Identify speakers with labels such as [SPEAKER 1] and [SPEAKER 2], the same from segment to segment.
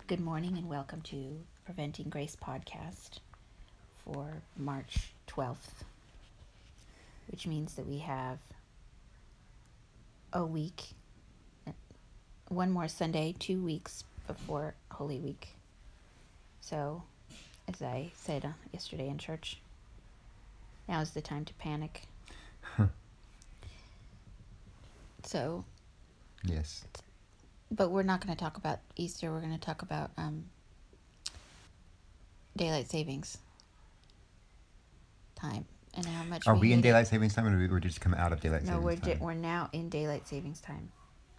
[SPEAKER 1] Good morning and welcome to Preventing Grace podcast for March 12th, which means that we have a week, one more Sunday, 2 weeks before Holy Week. So, as I said yesterday in church, now is the time to panic. So,
[SPEAKER 2] yes.
[SPEAKER 1] But we're not going to talk about Easter. We're going to talk about daylight savings time and how much
[SPEAKER 2] Are we in
[SPEAKER 1] hate
[SPEAKER 2] daylight
[SPEAKER 1] it.
[SPEAKER 2] savings time, or we're just come out of daylight savings time?
[SPEAKER 1] No, we're now in daylight savings time.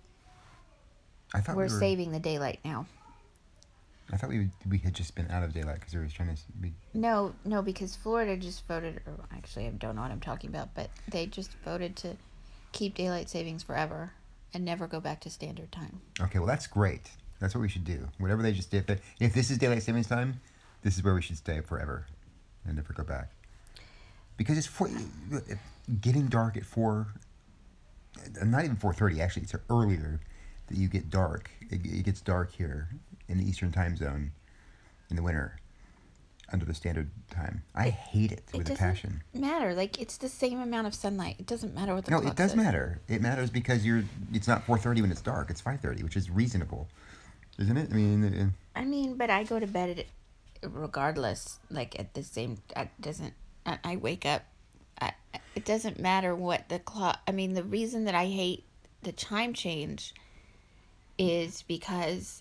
[SPEAKER 2] I thought
[SPEAKER 1] we're saving the daylight now.
[SPEAKER 2] I thought we had just been out of daylight because we were trying to be.
[SPEAKER 1] No, because Florida just voted, or actually I don't know what I'm talking about, but they just voted to keep daylight savings forever and never go back to standard time.
[SPEAKER 2] Okay, well that's great. That's what we should do. Whatever they just did. If this is daylight savings time, this is where we should stay forever and never go back. Because it's getting dark at 4. Not even 4:30. Actually, it's earlier that you get dark. It gets dark here in the Eastern time zone in the winter under the standard time. I hate it with a passion.
[SPEAKER 1] It doesn't matter. Like, it's the same amount of sunlight. It doesn't matter what the clock says.
[SPEAKER 2] No, it does matter. It matters because it's not 4:30 when it's dark. It's 5:30, which is reasonable. Isn't it?
[SPEAKER 1] I mean, but I go to bed regardless. Like, at the same... I wake up... it doesn't matter what the clock... I mean, the reason that I hate the time change is because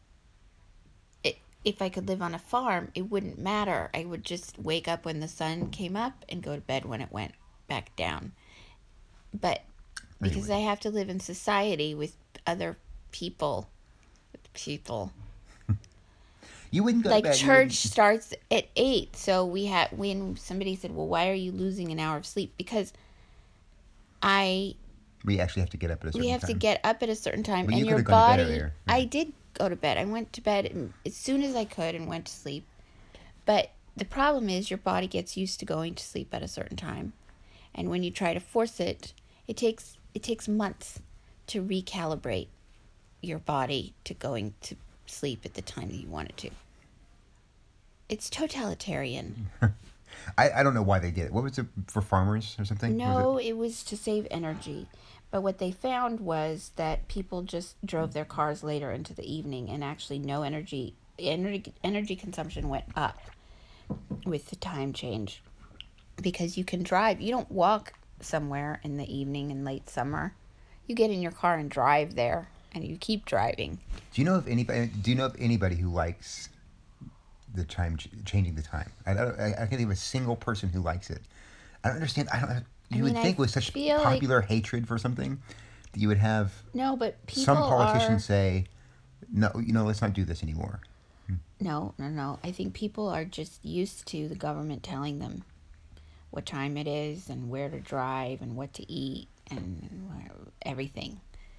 [SPEAKER 1] if I could live on a farm, it wouldn't matter. I would just wake up when the sun came up and go to bed when it went back down. But because I have to live in society with other people...
[SPEAKER 2] You wouldn't go
[SPEAKER 1] like
[SPEAKER 2] to bed.
[SPEAKER 1] Church starts at 8, so when somebody said, well, why are you losing an hour of sleep? Because
[SPEAKER 2] we actually have to get up at a certain time.
[SPEAKER 1] We have to get up at a certain time,
[SPEAKER 2] but
[SPEAKER 1] and your body... I did go to bed. I went to bed as soon as I could and went to sleep. But the problem is your body gets used to going to sleep at a certain time. And when you try to force it, it takes months to recalibrate your body to going to sleep at the time that you want it to. It's totalitarian.
[SPEAKER 2] I don't know why they did it. What was it, for farmers or something?
[SPEAKER 1] No, it was to save energy. But what they found was that people just drove their cars later into the evening, and actually no energy consumption went up with the time change. Because you can drive. You don't walk somewhere in the evening in late summer. You get in your car and drive there, and you keep driving.
[SPEAKER 2] Do you know of anybody who likes the time changing the time? I can't think of a single person who likes it. I don't understand. You would think with such popular hatred for something that you would have some politicians say, no, let's not do this anymore.
[SPEAKER 1] No. I think people are just used to the government telling them what time it is and where to drive and what to eat and everything.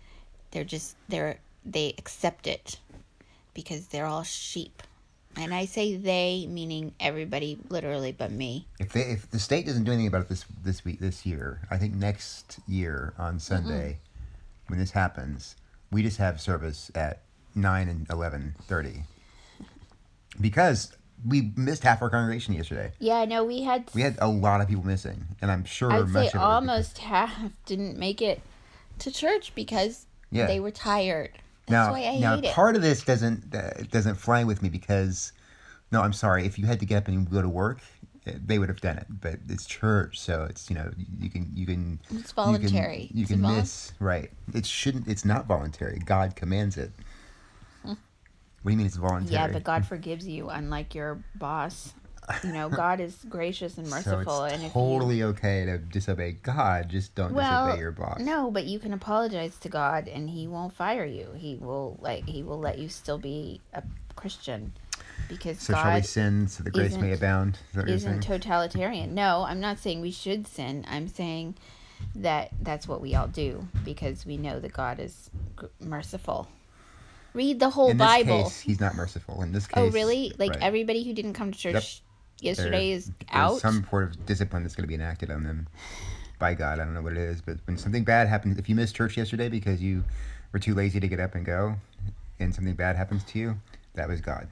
[SPEAKER 1] They accept it because they're all sheep. And I say they, meaning everybody, literally, but me.
[SPEAKER 2] If the state doesn't do anything about it this year, I think next year on Sunday, when this happens, we just have service at 9 and 11:30 because we missed half our congregation yesterday.
[SPEAKER 1] Yeah, I know we had
[SPEAKER 2] a lot of people missing, and I'm sure
[SPEAKER 1] I'd say almost half didn't make it to church because they were tired. That's why I hate it.
[SPEAKER 2] Part of this doesn't fly with me because, no, I'm sorry. If you had to get up and go to work, they would have done it. But it's church, so it's you can.
[SPEAKER 1] It's voluntary.
[SPEAKER 2] You can miss right. It shouldn't. It's not voluntary. God commands it. What do you mean it's voluntary?
[SPEAKER 1] Yeah, but God forgives you, unlike your boss. God is gracious and merciful,
[SPEAKER 2] so it's
[SPEAKER 1] and
[SPEAKER 2] totally okay to disobey God. Just don't disobey your boss.
[SPEAKER 1] No, but you can apologize to God, and He won't fire you. He will let you still be a Christian, because
[SPEAKER 2] so
[SPEAKER 1] God
[SPEAKER 2] shall we sin so that grace may abound? Is that what you're saying?
[SPEAKER 1] Totalitarian. No, I'm not saying we should sin. I'm saying that's what we all do because we know that God is merciful. Read the whole Bible.
[SPEAKER 2] In this case, He's not merciful. In this case.
[SPEAKER 1] Oh, really? Like, everybody who didn't come to church yesterday is out?
[SPEAKER 2] There's some sort of discipline that's going to be enacted on them by God. I don't know what it is, but when something bad happens, if you missed church yesterday because you were too lazy to get up and go, and something bad happens to you, That was God.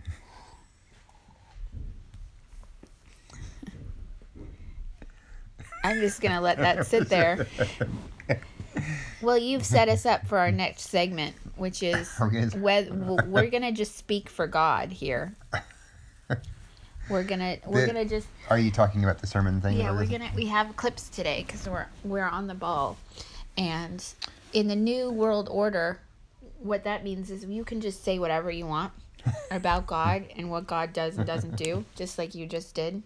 [SPEAKER 1] I'm just going to let that sit there. Well, you've set us up for our next segment, which is we're going to just speak for God here. We're gonna just.
[SPEAKER 2] Are you talking about the sermon thing?
[SPEAKER 1] Yeah, we have clips today because we're on the ball, and in the new world order, what that means is you can just say whatever you want about God and what God does and doesn't do, just like you just did.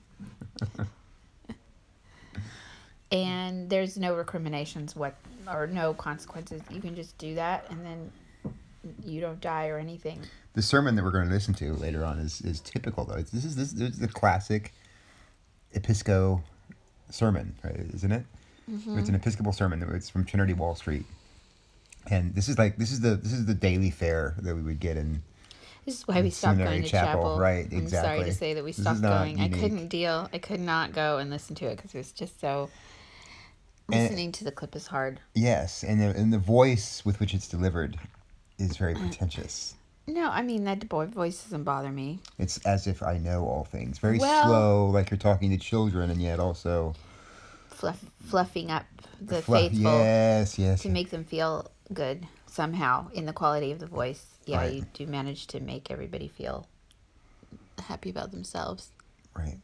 [SPEAKER 1] And there's no recriminations or no consequences. You can just do that, and then you don't die or anything.
[SPEAKER 2] The sermon that we're going to listen to later on is typical, though. This is the classic Episcopal sermon, right? Isn't it? Mm-hmm. It's an Episcopal sermon. It's from Trinity Wall Street, and this is the daily fare that we would get in.
[SPEAKER 1] This is why we stopped going to chapel.
[SPEAKER 2] Right? Exactly.
[SPEAKER 1] I'm sorry to say that we stopped going. I could not go and listen to it because it was just so. Listening to the clip is hard.
[SPEAKER 2] Yes, and the voice with which it's delivered is very pretentious.
[SPEAKER 1] No, I mean, that voice doesn't bother me.
[SPEAKER 2] It's as if I know all things. Very slow, like you're talking to children, and yet also...
[SPEAKER 1] fluffing up the faithful.
[SPEAKER 2] Yes.
[SPEAKER 1] To make them feel good somehow in the quality of the voice. Yeah, right. You do manage to make everybody feel happy about themselves.
[SPEAKER 2] Right.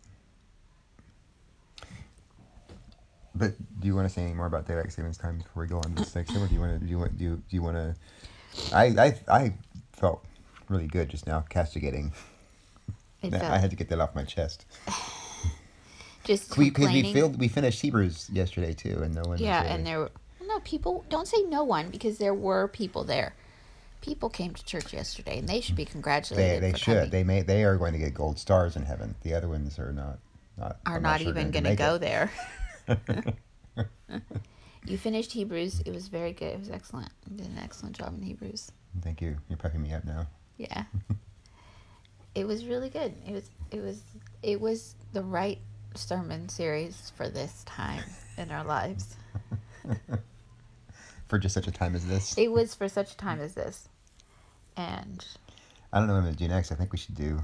[SPEAKER 2] But do you want to say any more about daylight savings time before we go on to this section, or do you want to? I felt really good just now castigating. I had to get that off my chest.
[SPEAKER 1] Just complaining.
[SPEAKER 2] We finished Hebrews yesterday too, and no one.
[SPEAKER 1] Yeah, and there were people. Don't say no one, because there were people there. People came to church yesterday, and they should be congratulated.
[SPEAKER 2] They should. Coming. They are going to get gold stars in heaven. The other ones are not.
[SPEAKER 1] Are not even going to go there. You finished Hebrews. It was very good. It was excellent. You did an excellent job in Hebrews.
[SPEAKER 2] Thank you. You're prepping me up now.
[SPEAKER 1] Yeah. It was really good. It was the right sermon series for this time in our lives.
[SPEAKER 2] For just such a time as this.
[SPEAKER 1] It was for such a time as this. And
[SPEAKER 2] I don't know what I'm going to do next. I think we should do...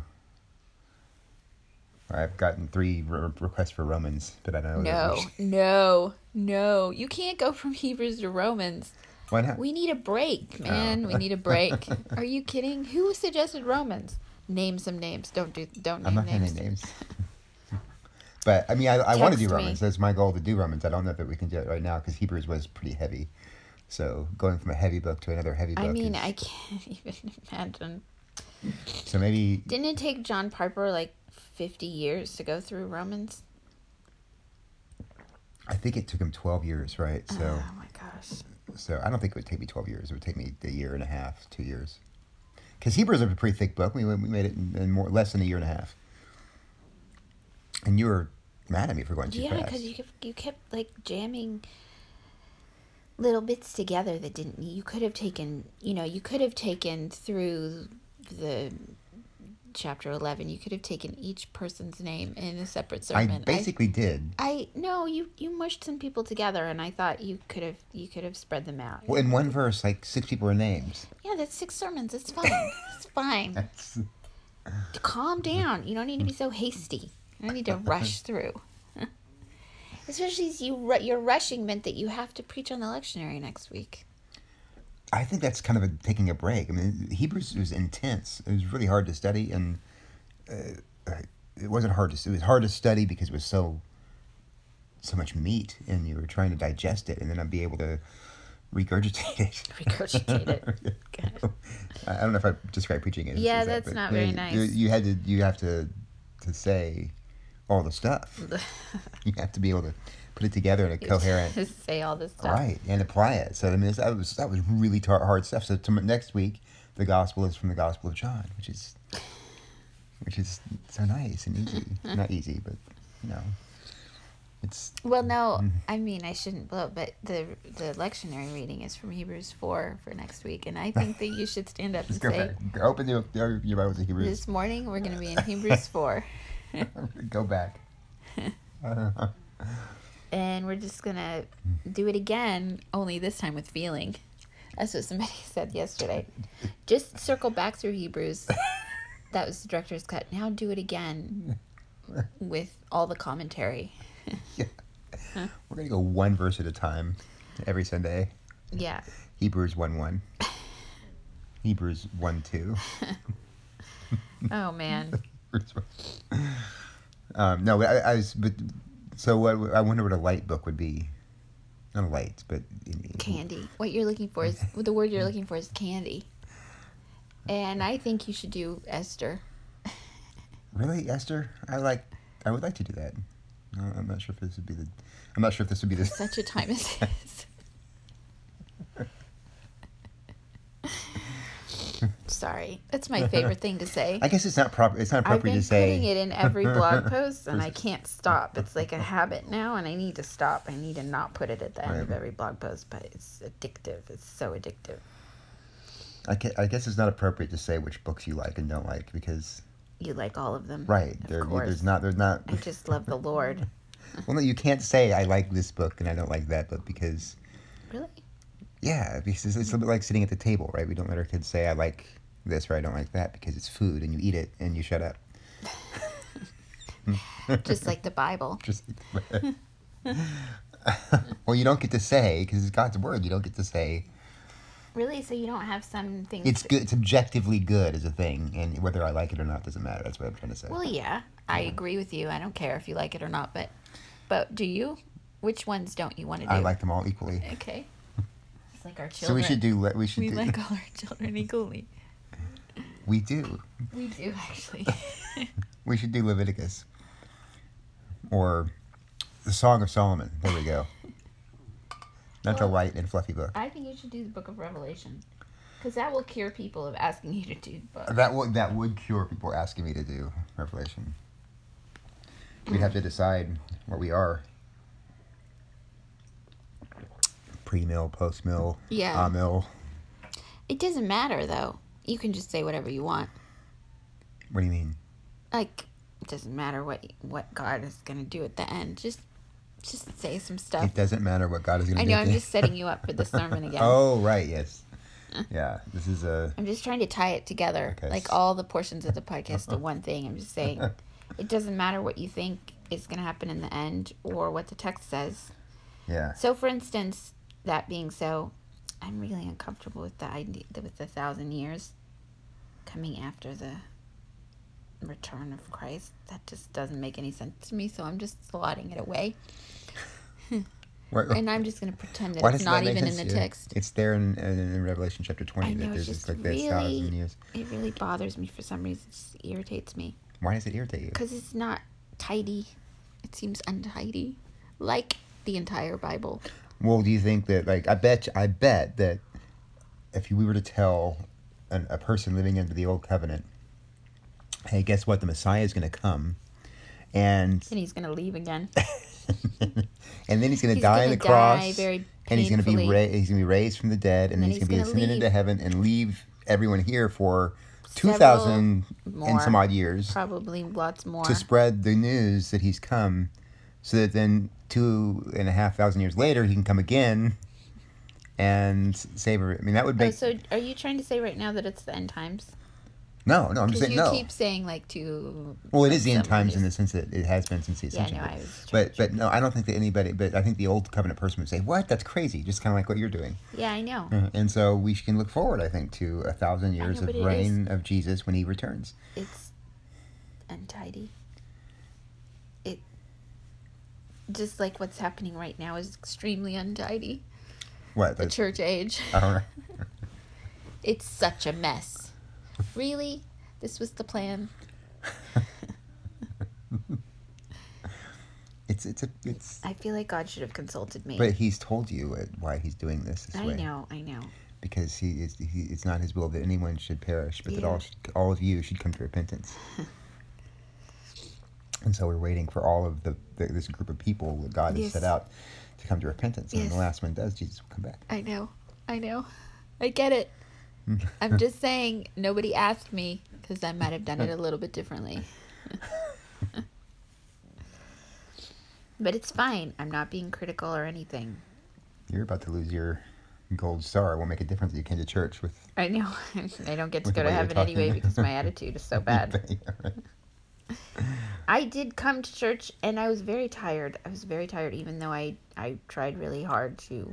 [SPEAKER 2] I've gotten 3 requests for Romans, but I don't know.
[SPEAKER 1] No. You can't go from Hebrews to Romans.
[SPEAKER 2] Why not?
[SPEAKER 1] We need a break, man. We need a break. Are you kidding? Who suggested Romans? Name some names. Don't name names.
[SPEAKER 2] I'm not going to name names. But, I mean, I want to do Romans. That's my goal, to do Romans. I don't know that we can do it right now because Hebrews was pretty heavy. So going from a heavy book to another heavy book
[SPEAKER 1] I can't even imagine.
[SPEAKER 2] So maybe...
[SPEAKER 1] Didn't it take John Piper, 50 years to go through Romans?
[SPEAKER 2] I think it took him 12 years, right? So,
[SPEAKER 1] oh my gosh.
[SPEAKER 2] So I don't think it would take me 12 years. It would take me a year and a half, 2 years. Because Hebrews is a pretty thick book. We made it in less than a year and a half. And you were mad at me for going too fast.
[SPEAKER 1] Yeah, because you kept jamming little bits together that didn't. You could have taken through the chapter 11. You could have taken each person's name in a separate sermon.
[SPEAKER 2] I basically did.
[SPEAKER 1] No, you mushed some people together, and I thought you could have spread them out.
[SPEAKER 2] Well, in one verse, 6 people are names.
[SPEAKER 1] Yeah, that's 6 sermons. It's fine. It's fine. Calm down. You don't need to be so hasty. You don't need to rush through. Especially as your rushing meant that you have to preach on the lectionary next week.
[SPEAKER 2] I think that's kind of taking a break. I mean, Hebrews was intense. It was really hard to study, and it wasn't hard to. It was hard to study because it was so much meat, and you were trying to digest it, and then I'd be able to regurgitate it.
[SPEAKER 1] Regurgitate it. God.
[SPEAKER 2] I don't know if I describe preaching it.
[SPEAKER 1] Yeah, that's not very nice.
[SPEAKER 2] You have to say all the stuff. You have to be able to put it together in a coherent...
[SPEAKER 1] say all this stuff.
[SPEAKER 2] Right, and apply it. So, I mean, that was really hard stuff. So, next week, the gospel is from the Gospel of John, which is so nice and easy. Not easy, but, it's...
[SPEAKER 1] Well, no, I mean, I shouldn't blow, but the lectionary reading is from Hebrews 4 for next week, and I think that you should stand up and say...
[SPEAKER 2] Open your Bible to Hebrews.
[SPEAKER 1] This morning, we're going to be in Hebrews 4.
[SPEAKER 2] Go back.
[SPEAKER 1] And we're just going to do it again, only this time with feeling. That's what somebody said yesterday. Just circle back through Hebrews That was the director's cut. Now do it again with all the commentary.
[SPEAKER 2] Yeah. We're going to go one verse at a time every Sunday.
[SPEAKER 1] Yeah.
[SPEAKER 2] Hebrews 1:1. Hebrews 1:2.
[SPEAKER 1] Oh, man.
[SPEAKER 2] No, but I was, but so what? I wonder what a light book would be. Not a light, but
[SPEAKER 1] Candy. What you're looking for is, the word you're looking for is candy. And I think you should do Esther.
[SPEAKER 2] Really, Esther? I would like to do that. I'm not sure if this would be the. I'm not sure if this would be the.
[SPEAKER 1] Such a time as this. Sorry, that's my favorite thing to say.
[SPEAKER 2] I guess it's not proper. It's not
[SPEAKER 1] I've
[SPEAKER 2] appropriate
[SPEAKER 1] been
[SPEAKER 2] to say.
[SPEAKER 1] putting it in every blog post, and I can't stop. It's like a habit now, and I need to stop. I need to not put it at the end of every blog post, but it's addictive. It's so addictive.
[SPEAKER 2] I guess it's not appropriate to say which books you like and don't like because.
[SPEAKER 1] You like all of them,
[SPEAKER 2] Right?
[SPEAKER 1] Of course.
[SPEAKER 2] There's not.
[SPEAKER 1] I just love the Lord.
[SPEAKER 2] Well, no, you can't say I like this book and I don't like that book because.
[SPEAKER 1] Really?
[SPEAKER 2] Yeah, because it's a little bit like sitting at the table, right? We don't let our kids say I like this or I don't like that because it's food and you eat it and you shut up.
[SPEAKER 1] Just like the Bible.
[SPEAKER 2] Just. Well, you don't get to say because it's God's word. You don't get to say.
[SPEAKER 1] Really? So you don't have some things...
[SPEAKER 2] It's good. It's objectively good as a thing, and whether I like it or not doesn't matter. That's what I'm trying to say.
[SPEAKER 1] Well, yeah, I agree with you. I don't care if you like it or not, but do you? Which ones don't you want to do?
[SPEAKER 2] I like them all equally.
[SPEAKER 1] Okay. It's like our children.
[SPEAKER 2] So we should do.
[SPEAKER 1] We like all our children equally.
[SPEAKER 2] We do.
[SPEAKER 1] We do, actually.
[SPEAKER 2] We should do Leviticus. Or the Song of Solomon. There we go. Not a light and fluffy book.
[SPEAKER 1] I think you should do the Book of Revelation. Because that will cure people of asking you to do the book.
[SPEAKER 2] That would cure people asking me to do Revelation. We'd have to decide what we are. Pre-mill, post-mill,
[SPEAKER 1] Yeah.
[SPEAKER 2] mill.
[SPEAKER 1] It doesn't matter, though. You can just say whatever you want.
[SPEAKER 2] What do you mean?
[SPEAKER 1] Like, it doesn't matter what God is going to do at the end. Just say some stuff.
[SPEAKER 2] It doesn't matter what God is going to do.
[SPEAKER 1] I know, I'm just setting you up for the sermon again.
[SPEAKER 2] Oh, right, yes. Yeah, this is a...
[SPEAKER 1] I'm just trying to tie it together,
[SPEAKER 2] Okay.
[SPEAKER 1] like all the portions of the podcast to one thing. I'm just saying, it doesn't matter what you think is going to happen in the end or what the text says.
[SPEAKER 2] Yeah.
[SPEAKER 1] So, for instance, that being so, I'm really uncomfortable with the idea with the 1,000 years coming after the return of Christ. That just doesn't make any sense to me, so I'm just slotting it away. And I'm just going to pretend that it's not even in the text.
[SPEAKER 2] It's there in Revelation chapter 20 that there's just like this 1,000 years.
[SPEAKER 1] It really bothers me for some reason. It just irritates me.
[SPEAKER 2] Why does it irritate you?
[SPEAKER 1] Because it's not tidy. It seems untidy. Like the entire Bible.
[SPEAKER 2] Well, do you think that, like, I bet that if we were to tell a person living under the old covenant, hey, guess what? The Messiah is going to come, and
[SPEAKER 1] he's going to leave again.
[SPEAKER 2] and then he's going to die on the cross,
[SPEAKER 1] very
[SPEAKER 2] and he's going to be raised from the dead, and then he's going to be ascended into heaven and leave everyone here for 2,000 and some odd years,
[SPEAKER 1] probably lots more,
[SPEAKER 2] to spread the news that he's come, so that then 2,500 years later he can come again and save her. I mean, that would make.
[SPEAKER 1] So are you trying to say right now that it's the end times?
[SPEAKER 2] No, I'm just saying no.
[SPEAKER 1] You keep saying like to.
[SPEAKER 2] Well, it is the end times in the sense that it has been since the ascension.
[SPEAKER 1] Yeah, no, I was.
[SPEAKER 2] But no, I don't think that anybody. But I think the old covenant person would say, "What? That's crazy!" Just kind of like what you're doing.
[SPEAKER 1] Yeah, I know.
[SPEAKER 2] And so we can look forward, I think, to 1,000 years of reign of Jesus when he returns.
[SPEAKER 1] It's untidy. It just like what's happening right now is extremely untidy.
[SPEAKER 2] What?
[SPEAKER 1] The church age.
[SPEAKER 2] Oh,
[SPEAKER 1] It's such a mess. Really? This was the plan?
[SPEAKER 2] It's.
[SPEAKER 1] I feel like God should have consulted me.
[SPEAKER 2] But he's told you why he's doing this way.
[SPEAKER 1] I know.
[SPEAKER 2] Because it's not his will that anyone should perish, but that all of you should come to repentance. And so we're waiting for all of this group of people that God has set out to come to repentance. And when the last one does, Jesus will come back.
[SPEAKER 1] I know. I get it. I'm just saying, nobody asked me, because I might have done it a little bit differently. But it's fine. I'm not being critical or anything.
[SPEAKER 2] You're about to lose your gold star. It won't make a difference that you came to church with.
[SPEAKER 1] I know. I don't get to
[SPEAKER 2] With
[SPEAKER 1] go
[SPEAKER 2] the
[SPEAKER 1] to
[SPEAKER 2] way you're
[SPEAKER 1] heaven anyway
[SPEAKER 2] talking.
[SPEAKER 1] because my attitude is so bad.
[SPEAKER 2] Yeah, right.
[SPEAKER 1] I did come to church and I was very tired. I was very tired even though I tried really hard to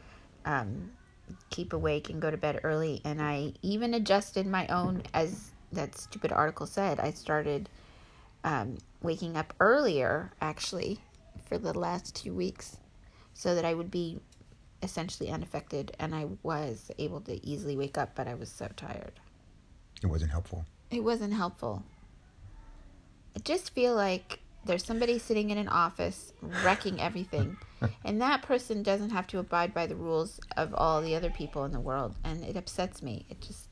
[SPEAKER 1] keep awake and go to bed early. And I even adjusted my own, as that stupid article said, I started waking up earlier actually for the last 2 weeks so that I would be essentially unaffected, and I was able to easily wake up, but I was so tired.
[SPEAKER 2] It wasn't helpful.
[SPEAKER 1] It wasn't helpful. I just feel like there's somebody sitting in an office wrecking everything, and that person doesn't have to abide by the rules of all the other people in the world, and it upsets me. It just...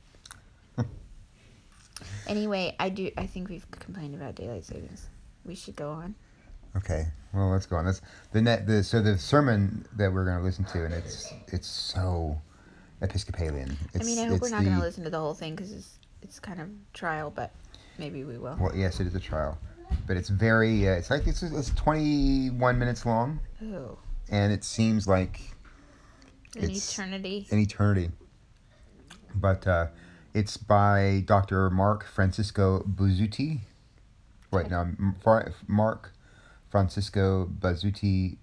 [SPEAKER 1] Anyway, I think we've complained about daylight savings. We should go on.
[SPEAKER 2] Okay, well, let's go on. So the sermon that we're going to listen to, and it's so Episcopalian.
[SPEAKER 1] I hope we're not going to listen to the whole thing because it's kind of trial, but maybe we will.
[SPEAKER 2] Well, yes, it is a trial, but it's very. It's 21 minutes long.
[SPEAKER 1] Oh.
[SPEAKER 2] And it seems like
[SPEAKER 1] it's an
[SPEAKER 2] eternity. But it's by Dr. Mark Francisco Bazzuti. Wait, no, Mark Francisco Bazzuti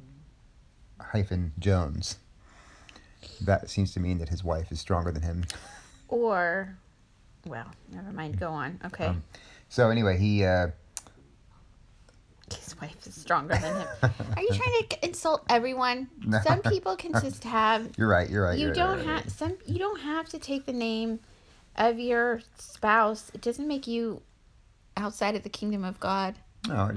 [SPEAKER 2] -Jones. That seems to mean that his wife is stronger than him.
[SPEAKER 1] Or, well, never mind. Go on. Okay.
[SPEAKER 2] So anyway,
[SPEAKER 1] his wife is stronger than him. Are you trying to insult everyone? No. Some people can just have.
[SPEAKER 2] You're right.
[SPEAKER 1] You don't have to take the name of your spouse. It doesn't make you outside of the kingdom of God.
[SPEAKER 2] No.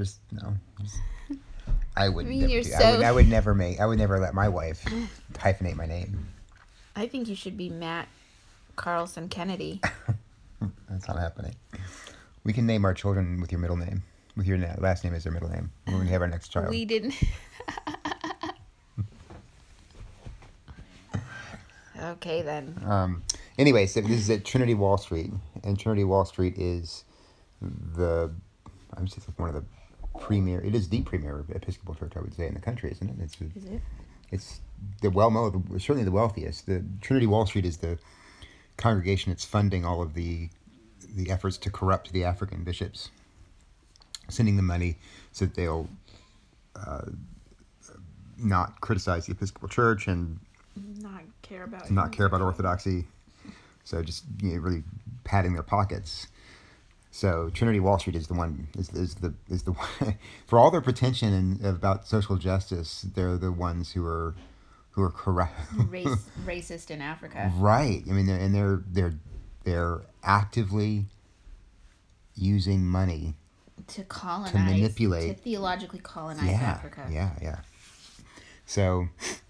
[SPEAKER 2] I wouldn't. I would never let my wife hyphenate my name.
[SPEAKER 1] I think you should be Matt Carlson Kennedy.
[SPEAKER 2] That's not happening. We can name our children with your middle name. With your last name as their middle name. When we have our next child.
[SPEAKER 1] We didn't. Okay, then.
[SPEAKER 2] Anyway, so this is at Trinity Wall Street. And Trinity Wall Street is one of the premier... It is the premier Episcopal church, I would say, in the country, isn't it?
[SPEAKER 1] Is it?
[SPEAKER 2] It's certainly the wealthiest. The Trinity Wall Street is the congregation that's funding all of the efforts to corrupt the African bishops, sending them money so that they'll not criticize the Episcopal Church and
[SPEAKER 1] not care about
[SPEAKER 2] orthodoxy. So just really padding their pockets. So Trinity Wall Street is the one is the one for all their pretension about social justice. They're the ones who are corrupt,
[SPEAKER 1] racist in Africa.
[SPEAKER 2] Right. I mean, they're actively using money
[SPEAKER 1] to colonize,
[SPEAKER 2] to manipulate,
[SPEAKER 1] to theologically colonize Africa.
[SPEAKER 2] Yeah. So,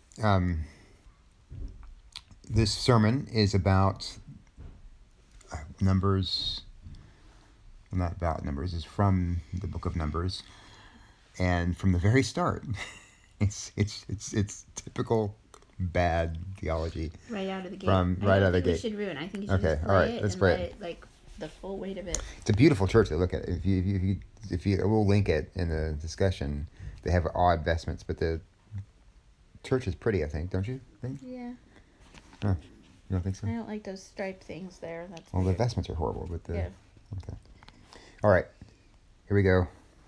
[SPEAKER 2] this sermon is about Numbers. Not about Numbers. It's from the book of Numbers, and from the very start, it's typical bad theology.
[SPEAKER 1] Right out of the gate.
[SPEAKER 2] Right out of the gate.
[SPEAKER 1] We should ruin. I think you should
[SPEAKER 2] just play let's play it.
[SPEAKER 1] Like the full weight of it.
[SPEAKER 2] It's a beautiful church to look at. If you we'll link it in the discussion. They have odd vestments, but the church is pretty. I think, don't you think?
[SPEAKER 1] Yeah.
[SPEAKER 2] Oh, you don't think so?
[SPEAKER 1] I don't like those striped things there. That's
[SPEAKER 2] weird. The vestments are horrible, but yeah. Okay. All right. Here we go.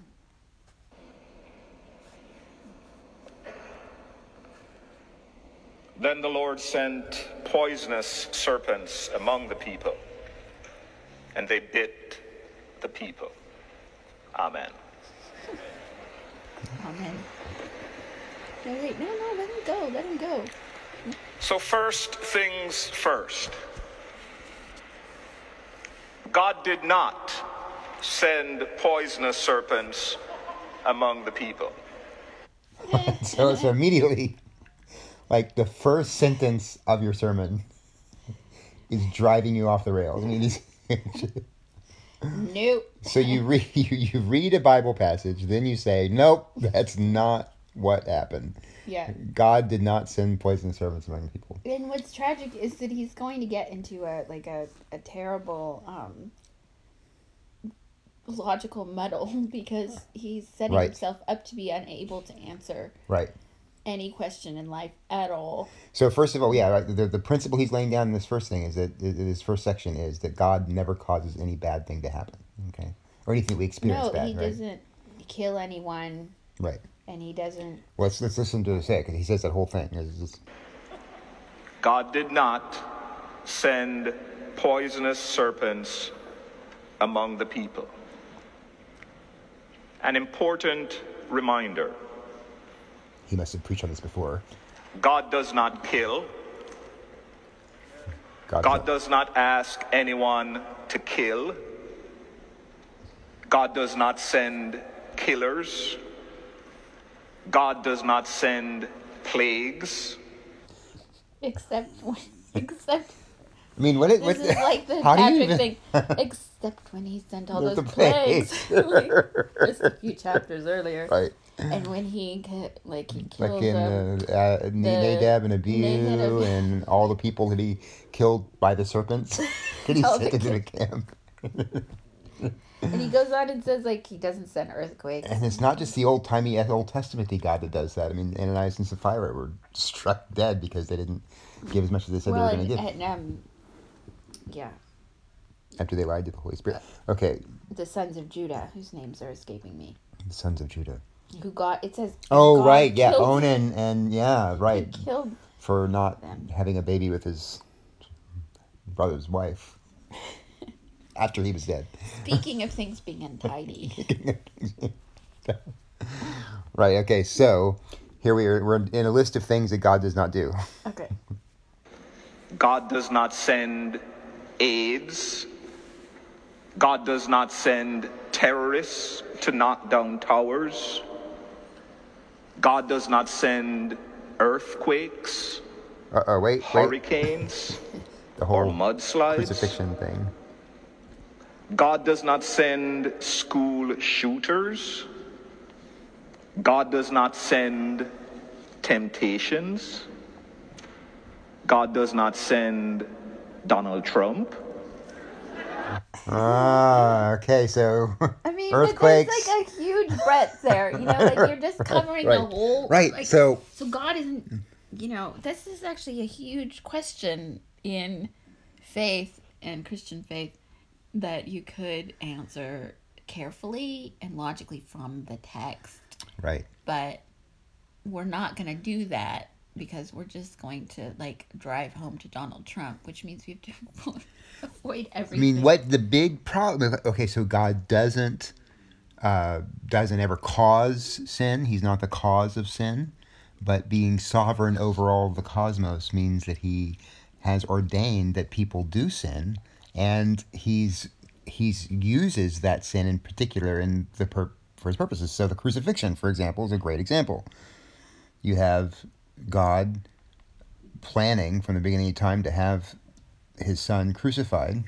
[SPEAKER 3] Then the Lord sent poisonous serpents among the people, and they bit the people. Amen.
[SPEAKER 1] Amen. No, wait, no, let him go.
[SPEAKER 3] So first things first. God did not send poisonous serpents among the people.
[SPEAKER 2] So immediately, like the first sentence of your sermon is driving you off the rails. I mean,
[SPEAKER 1] nope.
[SPEAKER 2] So you read a Bible passage, then you say, nope, that's not what happened.
[SPEAKER 1] Yeah.
[SPEAKER 2] God did not send poisonous serpents among people.
[SPEAKER 1] And what's tragic is that he's going to get into a terrible logical muddle because he's setting himself up to be unable to answer.
[SPEAKER 2] Right.
[SPEAKER 1] any question in life at all.
[SPEAKER 2] So first of all, yeah, right, the principle he's laying down in this first thing is that this first section is that God never causes any bad thing to happen. Okay, or anything we experience
[SPEAKER 1] No,
[SPEAKER 2] bad.
[SPEAKER 1] he
[SPEAKER 2] Right.
[SPEAKER 1] doesn't kill anyone,
[SPEAKER 2] Right.
[SPEAKER 1] and he doesn't.
[SPEAKER 2] Well, let's listen to it say because he says that whole thing.
[SPEAKER 3] God did not send poisonous serpents among the people. An important reminder.
[SPEAKER 2] He must have preached on this before.
[SPEAKER 3] God does not kill. God does not ask anyone to kill. God does not send killers. God does not send plagues.
[SPEAKER 1] Except
[SPEAKER 2] I mean, what?
[SPEAKER 1] this is like the
[SPEAKER 2] how do you
[SPEAKER 1] Patrick
[SPEAKER 2] even?
[SPEAKER 1] thing. Except when he sent all
[SPEAKER 2] The
[SPEAKER 1] those plagues, like, just a few chapters earlier.
[SPEAKER 2] Right.
[SPEAKER 1] And when he killed
[SPEAKER 2] Like
[SPEAKER 1] them,
[SPEAKER 2] in Nadab and Abihu
[SPEAKER 1] Nadab.
[SPEAKER 2] and all the people that he killed by the serpents that he
[SPEAKER 1] All
[SPEAKER 2] sent
[SPEAKER 1] the
[SPEAKER 2] into the camp.
[SPEAKER 1] and he goes on and says like he doesn't send earthquakes.
[SPEAKER 2] And it's not just the old-timey Old Testament-y God that does that. I mean, Ananias and Sapphira were struck dead because they didn't give as much as they said they were going to give.
[SPEAKER 1] And yeah,
[SPEAKER 2] After they lied to the Holy Spirit. Okay,
[SPEAKER 1] the sons of Judah, whose names are escaping me,
[SPEAKER 2] the sons of Judah.
[SPEAKER 1] who got it says.
[SPEAKER 2] Oh,
[SPEAKER 1] God
[SPEAKER 2] right, yeah,
[SPEAKER 1] killed-
[SPEAKER 2] Onan and, yeah, right.
[SPEAKER 1] He killed.
[SPEAKER 2] For not
[SPEAKER 1] them.
[SPEAKER 2] having a baby with his brother's wife after he was dead.
[SPEAKER 1] Speaking of things being untidy,
[SPEAKER 2] Right, okay, so here we're in a list of things that God does not do.
[SPEAKER 1] okay.
[SPEAKER 3] God does not send AIDS. God does not send terrorists to knock down towers. God does not send earthquakes,
[SPEAKER 2] Wait.
[SPEAKER 3] hurricanes,
[SPEAKER 2] The
[SPEAKER 3] or
[SPEAKER 2] whole
[SPEAKER 3] mudslides.
[SPEAKER 2] crucifixion thing.
[SPEAKER 3] God does not send school shooters. God does not send temptations. God does not send Donald Trump.
[SPEAKER 2] Okay, so
[SPEAKER 1] I mean,
[SPEAKER 2] earthquakes.
[SPEAKER 1] but there's like a huge breadth there, you know, like you're just covering the
[SPEAKER 2] Right.
[SPEAKER 1] whole.
[SPEAKER 2] Right,
[SPEAKER 1] Like,
[SPEAKER 2] so
[SPEAKER 1] God isn't, you know, this is actually a huge question in faith and Christian faith that you could answer carefully and logically from the text,
[SPEAKER 2] right.
[SPEAKER 1] but we're not going to do that because we're just going to like drive home to Donald Trump, which means we have to avoid
[SPEAKER 2] I
[SPEAKER 1] everything.
[SPEAKER 2] mean, what the big problem? Okay, so God doesn't ever cause sin. He's not the cause of sin, but being sovereign over all the cosmos means that He has ordained that people do sin, and He's uses that sin in particular in for His purposes. So the crucifixion, for example, is a great example. You have God planning from the beginning of time to have His Son crucified,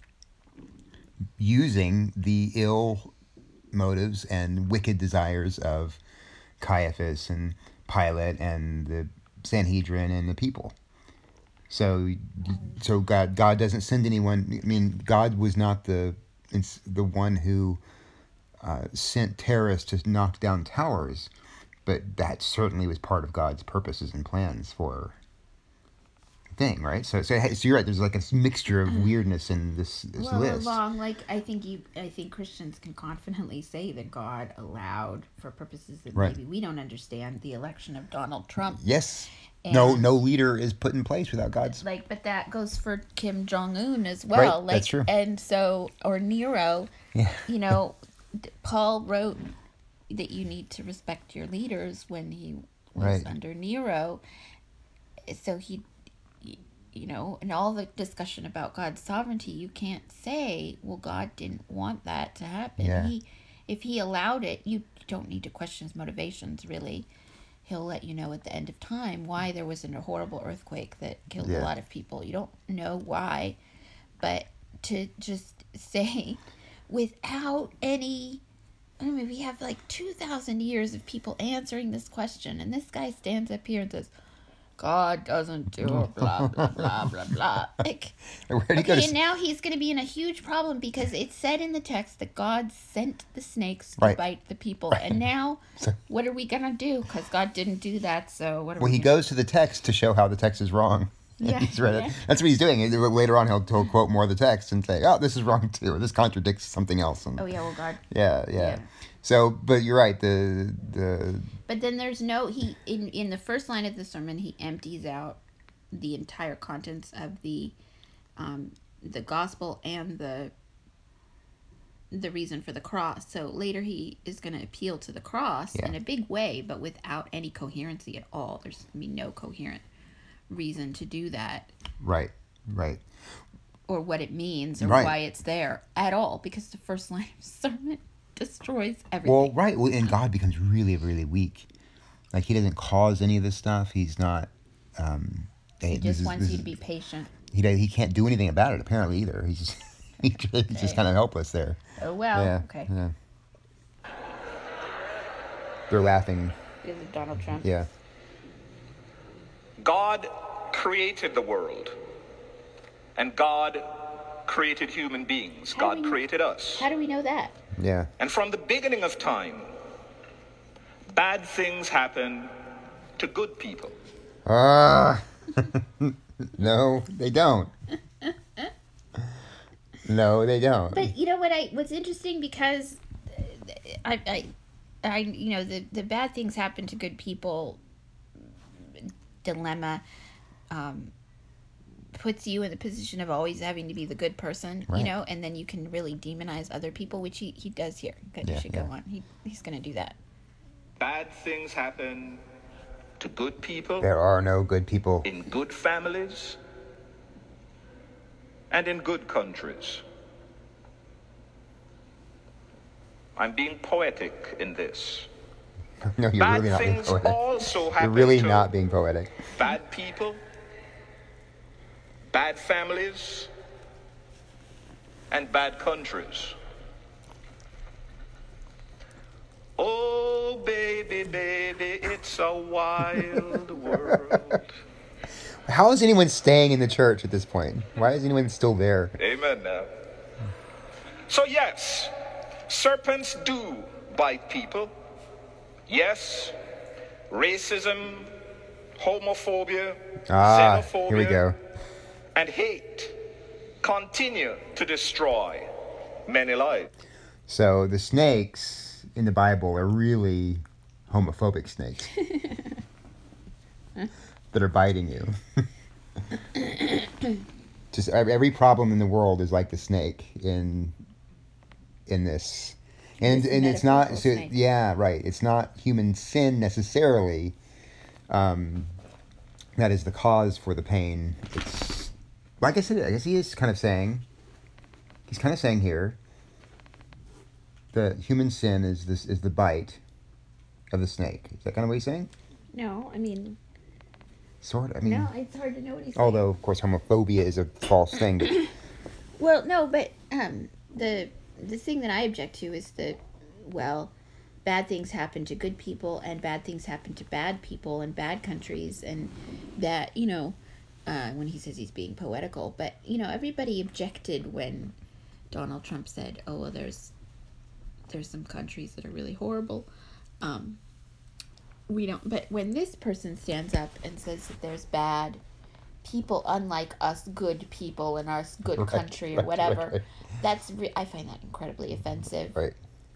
[SPEAKER 2] using the ill motives and wicked desires of Caiaphas and Pilate and the Sanhedrin and the people. So God doesn't send anyone. I mean, God was not the one who sent terrorists to knock down towers, but that certainly was part of God's purposes and plans for thing, right? So you're right. There's like a mixture of weirdness in this list.
[SPEAKER 1] Like I think Christians can confidently say that God allowed, for purposes that
[SPEAKER 2] Right.
[SPEAKER 1] maybe we don't understand, the election of Donald Trump.
[SPEAKER 2] Yes.
[SPEAKER 1] And
[SPEAKER 2] No leader is put in place without God's.
[SPEAKER 1] but that goes for Kim Jong-un as well.
[SPEAKER 2] Right, that's true.
[SPEAKER 1] And so, or Nero.
[SPEAKER 2] Yeah.
[SPEAKER 1] You know, Paul wrote that you need to respect your leaders when he was
[SPEAKER 2] Right.
[SPEAKER 1] under Nero. So he, you know, and all the discussion about God's sovereignty, you can't say, well, God didn't want that to happen.
[SPEAKER 2] Yeah.
[SPEAKER 1] If he allowed it, you don't need to question his motivations, really. He'll let you know at the end of time why there was a horrible earthquake that killed a
[SPEAKER 2] Yeah.
[SPEAKER 1] lot of people. You don't know why, but to just say without any, I mean, we have like 2,000 years of people answering this question, and this guy stands up here and says, God doesn't do a blah, blah, blah, blah, blah. Like,
[SPEAKER 2] Where did he go
[SPEAKER 1] okay,
[SPEAKER 2] to
[SPEAKER 1] and now he's going to be in a huge problem because it said in the text that God sent the snakes to
[SPEAKER 2] Right.
[SPEAKER 1] bite the people.
[SPEAKER 2] Right.
[SPEAKER 1] And now,
[SPEAKER 2] So-
[SPEAKER 1] what are we going to do? Because God didn't do that, so what are
[SPEAKER 2] Well,
[SPEAKER 1] we
[SPEAKER 2] he
[SPEAKER 1] gonna
[SPEAKER 2] goes to the text to show how the text is wrong.
[SPEAKER 1] Yeah,
[SPEAKER 2] He's read
[SPEAKER 1] yeah.
[SPEAKER 2] it. That's what he's doing. Later on, he'll quote more of the text and say, "Oh, this is wrong too," or "This contradicts something else." And,
[SPEAKER 1] Oh, yeah, well, God.
[SPEAKER 2] yeah.
[SPEAKER 1] Yeah.
[SPEAKER 2] So, but you're right. The
[SPEAKER 1] But then there's no, in the first line of the sermon, he empties out the entire contents of the gospel and the reason for the cross. So later he is going to appeal to the cross
[SPEAKER 2] Yeah.
[SPEAKER 1] in a big way, but without any coherency at all. There's going to be no coherent reason to do that,
[SPEAKER 2] right.
[SPEAKER 1] or what it means, or
[SPEAKER 2] Right.
[SPEAKER 1] why it's there at all, because the first line of the sermon destroys everything.
[SPEAKER 2] Well, right. Well, and God becomes really, really weak. Like he doesn't cause any of this stuff. He's not.
[SPEAKER 1] He just wants you to be patient.
[SPEAKER 2] He can't do anything about it apparently either. He's just he's just kind of helpless there.
[SPEAKER 1] Oh, well,
[SPEAKER 2] Yeah.
[SPEAKER 1] okay.
[SPEAKER 2] Yeah. They're laughing.
[SPEAKER 1] Is it Donald Trump?
[SPEAKER 2] Yeah.
[SPEAKER 3] God created the world, and God created human beings.
[SPEAKER 1] How do
[SPEAKER 3] God
[SPEAKER 1] we-
[SPEAKER 3] created us.
[SPEAKER 1] How do we know that?
[SPEAKER 2] Yeah.
[SPEAKER 3] And from the beginning of time, bad things happen to good people.
[SPEAKER 2] No, they don't. No, they don't.
[SPEAKER 1] But you know what? What's interesting, because I you know, the bad things happen to good people dilemma puts you in the position of always having to be the good person,
[SPEAKER 2] Right.
[SPEAKER 1] you know, and then you can really demonize other people, which he does here. Good,
[SPEAKER 2] Yeah,
[SPEAKER 1] you should
[SPEAKER 2] yeah.
[SPEAKER 1] go on. He's going to do that.
[SPEAKER 3] Bad things happen to good people
[SPEAKER 2] There are no good people.
[SPEAKER 3] in good families and in good countries. I'm being poetic in this.
[SPEAKER 2] No, you're
[SPEAKER 3] Bad
[SPEAKER 2] really not being
[SPEAKER 3] things
[SPEAKER 2] poetic.
[SPEAKER 3] also
[SPEAKER 2] You're
[SPEAKER 3] happen
[SPEAKER 2] really
[SPEAKER 3] to
[SPEAKER 2] not being poetic.
[SPEAKER 3] bad people, bad families, and bad countries. Oh, baby, baby, it's a wild world.
[SPEAKER 2] How is anyone staying in the church at this point? Why is anyone still there?
[SPEAKER 3] Amen now. So yes, serpents do bite people. Yes, racism, homophobia, xenophobia,
[SPEAKER 2] Here we go.
[SPEAKER 3] and hate continue to destroy many lives.
[SPEAKER 2] So the snakes in the Bible are really homophobic snakes that are biting you. Just every problem in the world is like the snake in this, and
[SPEAKER 1] This
[SPEAKER 2] it's not.
[SPEAKER 1] metaphorical
[SPEAKER 2] So,
[SPEAKER 1] snake.
[SPEAKER 2] yeah, right. It's not human sin necessarily. That is the cause for the pain. It's like I said. I guess he is kind of saying. He's kind of saying here. The human sin is the bite of the snake. Is that kind of what he's saying?
[SPEAKER 1] No, I mean,
[SPEAKER 2] Sort of. I mean,
[SPEAKER 1] no, it's hard to know what he's saying.
[SPEAKER 2] although of course homophobia is a false thing. But
[SPEAKER 1] Well, no, but the thing that I object to is that, well, bad things happen to good people, and bad things happen to bad people in bad countries, and that, you know, when he says he's being poetical, but, you know, everybody objected when Donald Trump said, oh, well, there's some countries that are really horrible. We don't, but when this person stands up and says that there's bad people unlike us good people in our good
[SPEAKER 2] Right,
[SPEAKER 1] country or
[SPEAKER 2] right,
[SPEAKER 1] whatever,
[SPEAKER 2] right.
[SPEAKER 1] that's I find that incredibly offensive.
[SPEAKER 2] right.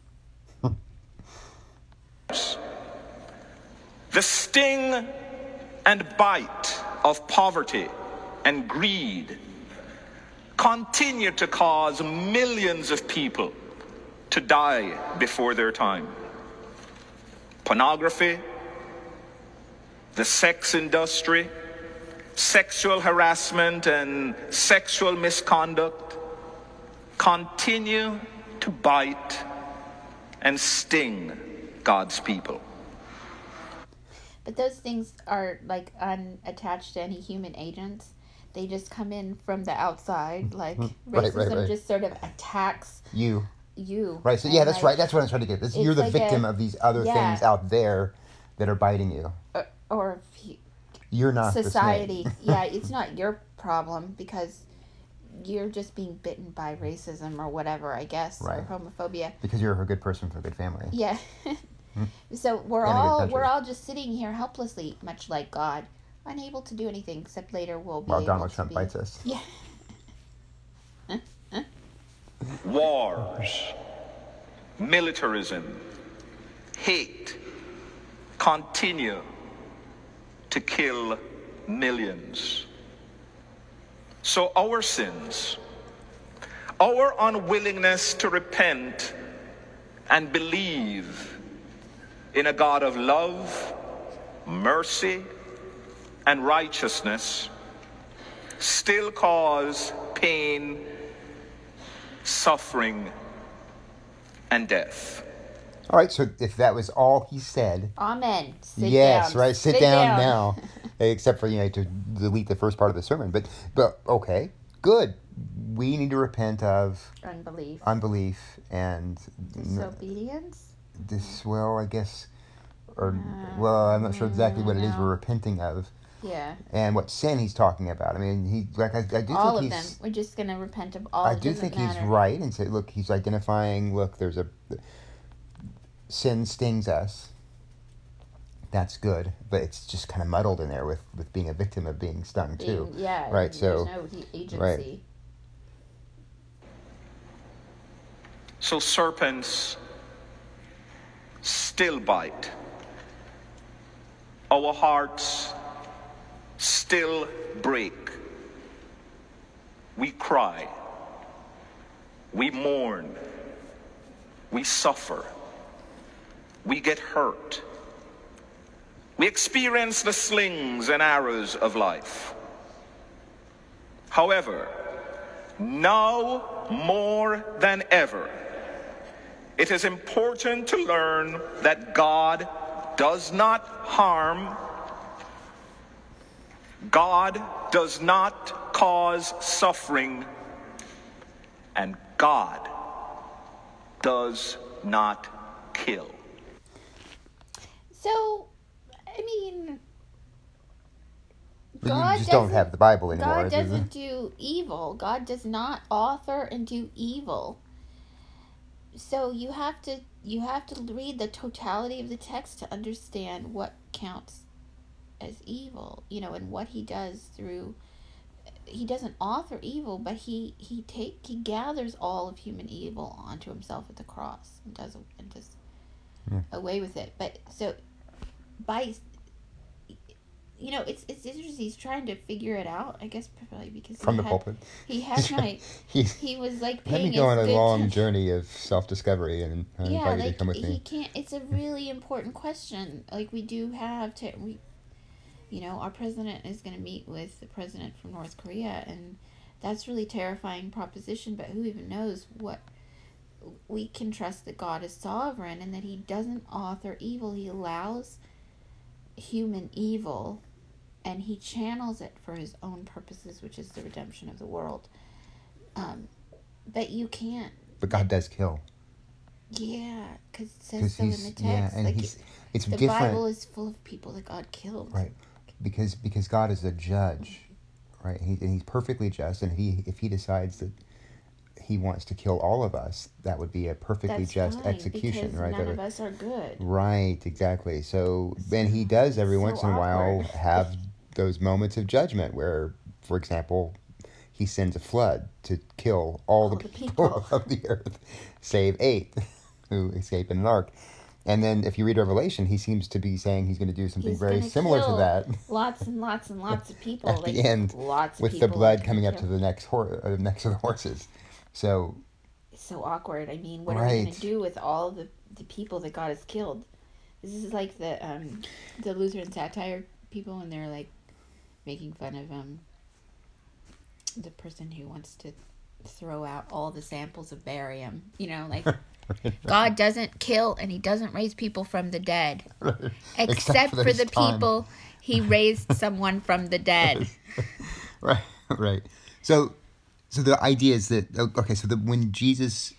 [SPEAKER 3] The sting and bite of poverty and greed continue to cause millions of people to die before their time. Pornography, the sex industry, sexual harassment and sexual misconduct continue to bite and sting God's people.
[SPEAKER 1] But those things are like unattached to any human agents. They just come in from the outside, like
[SPEAKER 2] Right,
[SPEAKER 1] racism
[SPEAKER 2] right.
[SPEAKER 1] just sort of attacks
[SPEAKER 2] You.
[SPEAKER 1] you.
[SPEAKER 2] Right. So
[SPEAKER 1] And,
[SPEAKER 2] yeah, that's
[SPEAKER 1] like,
[SPEAKER 2] right. That's what I'm trying to get.
[SPEAKER 1] it's
[SPEAKER 2] You're the
[SPEAKER 1] like
[SPEAKER 2] victim of these other
[SPEAKER 1] yeah.
[SPEAKER 2] things out there that are biting you.
[SPEAKER 1] or if
[SPEAKER 2] You're not
[SPEAKER 1] society.
[SPEAKER 2] the same.
[SPEAKER 1] Yeah, it's not your problem because you're just being bitten by racism or whatever, I guess,
[SPEAKER 2] Right.
[SPEAKER 1] or homophobia.
[SPEAKER 2] Because you're a good person with a good family.
[SPEAKER 1] Yeah. So we're
[SPEAKER 2] And a good
[SPEAKER 1] all
[SPEAKER 2] country.
[SPEAKER 1] we're all just sitting here helplessly, much like God, unable to do anything except later we'll be
[SPEAKER 2] While
[SPEAKER 1] able
[SPEAKER 2] Donald
[SPEAKER 1] to
[SPEAKER 2] Trump
[SPEAKER 1] be.
[SPEAKER 2] bites us.
[SPEAKER 1] Yeah.
[SPEAKER 3] Wars, militarism, hate continue to kill millions. So our sins, our unwillingness to repent and believe in a God of love, mercy, and righteousness still cause pain, suffering, and death.
[SPEAKER 2] All right, so if that was all he said,
[SPEAKER 1] Amen. Sit
[SPEAKER 2] yes,
[SPEAKER 1] down.
[SPEAKER 2] right. Sit down now. Except for to delete the first part of the sermon, but okay, good. We need to repent of
[SPEAKER 1] Unbelief.
[SPEAKER 2] and
[SPEAKER 1] Disobedience.
[SPEAKER 2] well, I guess, or well, I'm not sure exactly what it is
[SPEAKER 1] no.
[SPEAKER 2] we're repenting of,
[SPEAKER 1] Yeah.
[SPEAKER 2] and what sin he's talking about. I mean, I do
[SPEAKER 1] All
[SPEAKER 2] think
[SPEAKER 1] of them.
[SPEAKER 2] he's.
[SPEAKER 1] We're just gonna repent of all.
[SPEAKER 2] I
[SPEAKER 1] It
[SPEAKER 2] do
[SPEAKER 1] doesn't
[SPEAKER 2] think he's
[SPEAKER 1] matter.
[SPEAKER 2] right and say, look, he's identifying. Look, there's a sin stings us. That's good, but it's just kind of muddled in there with being a victim of being stung too.
[SPEAKER 1] Yeah.
[SPEAKER 2] Right. So
[SPEAKER 1] there's no agency.
[SPEAKER 2] right.
[SPEAKER 3] So serpents still bite. Our hearts still break. We cry. We mourn. We suffer. We get hurt. We experience the slings and arrows of life. However, now more than ever, it is important to learn that God does not harm. God does not cause suffering. And God does not kill.
[SPEAKER 1] So, I mean,
[SPEAKER 2] But
[SPEAKER 1] God
[SPEAKER 2] you just don't
[SPEAKER 1] doesn't-
[SPEAKER 2] have the Bible anymore.
[SPEAKER 1] God doesn't do evil. God does not author and do evil. So you have to read the totality of the text to understand what counts as evil, and what he does through. He doesn't author evil, but he gathers all of human evil onto himself at the cross and does away with it. But so by it's interesting. He's trying to figure it out, I guess, probably because
[SPEAKER 2] from the pulpit.
[SPEAKER 1] He had he was like paying
[SPEAKER 2] Let me go on a
[SPEAKER 1] good
[SPEAKER 2] long
[SPEAKER 1] attention.
[SPEAKER 2] journey of self-discovery, and I invite you to come with
[SPEAKER 1] he
[SPEAKER 2] me.
[SPEAKER 1] can't. It's a really important question. Like we do have to. Our president is going to meet with the president from North Korea, and that's really terrifying proposition. But who even knows what? We can trust that God is sovereign and that He doesn't author evil. He allows human evil, and He channels it for His own purposes, which is the redemption of the world. But you can't.
[SPEAKER 2] But God does kill.
[SPEAKER 1] Yeah, because it says so in the text.
[SPEAKER 2] Yeah, and
[SPEAKER 1] like
[SPEAKER 2] it's
[SPEAKER 1] the
[SPEAKER 2] different.
[SPEAKER 1] Bible is full of people that God killed.
[SPEAKER 2] Right, because God is a judge, right? He's perfectly just, and if he decides that he wants to kill all of us, that would be a perfectly just
[SPEAKER 1] fine,
[SPEAKER 2] execution,
[SPEAKER 1] because
[SPEAKER 2] right?
[SPEAKER 1] None of us are good.
[SPEAKER 2] Right, exactly. So, and he does every once in a while
[SPEAKER 1] awkward.
[SPEAKER 2] have those moments of judgment where, for example, he sends a flood to kill all the people of the earth, save 8 who escape in an ark. And then if you read Revelation, he seems to be saying he's going to do something very similar to that.
[SPEAKER 1] Lots and lots and lots of people.
[SPEAKER 2] At the end,
[SPEAKER 1] lots of
[SPEAKER 2] with
[SPEAKER 1] people
[SPEAKER 2] the blood coming up to the necks of the horses. So
[SPEAKER 1] it's so awkward. I mean, what are we going to do with all the people that God has killed? This is like the Lutheran satire people, and they're like making fun of the person who wants to throw out all the samples of barium. Like God doesn't kill and He doesn't raise people from the dead, except for the people He raised someone from the dead.
[SPEAKER 2] Right. So the idea is that when Jesus,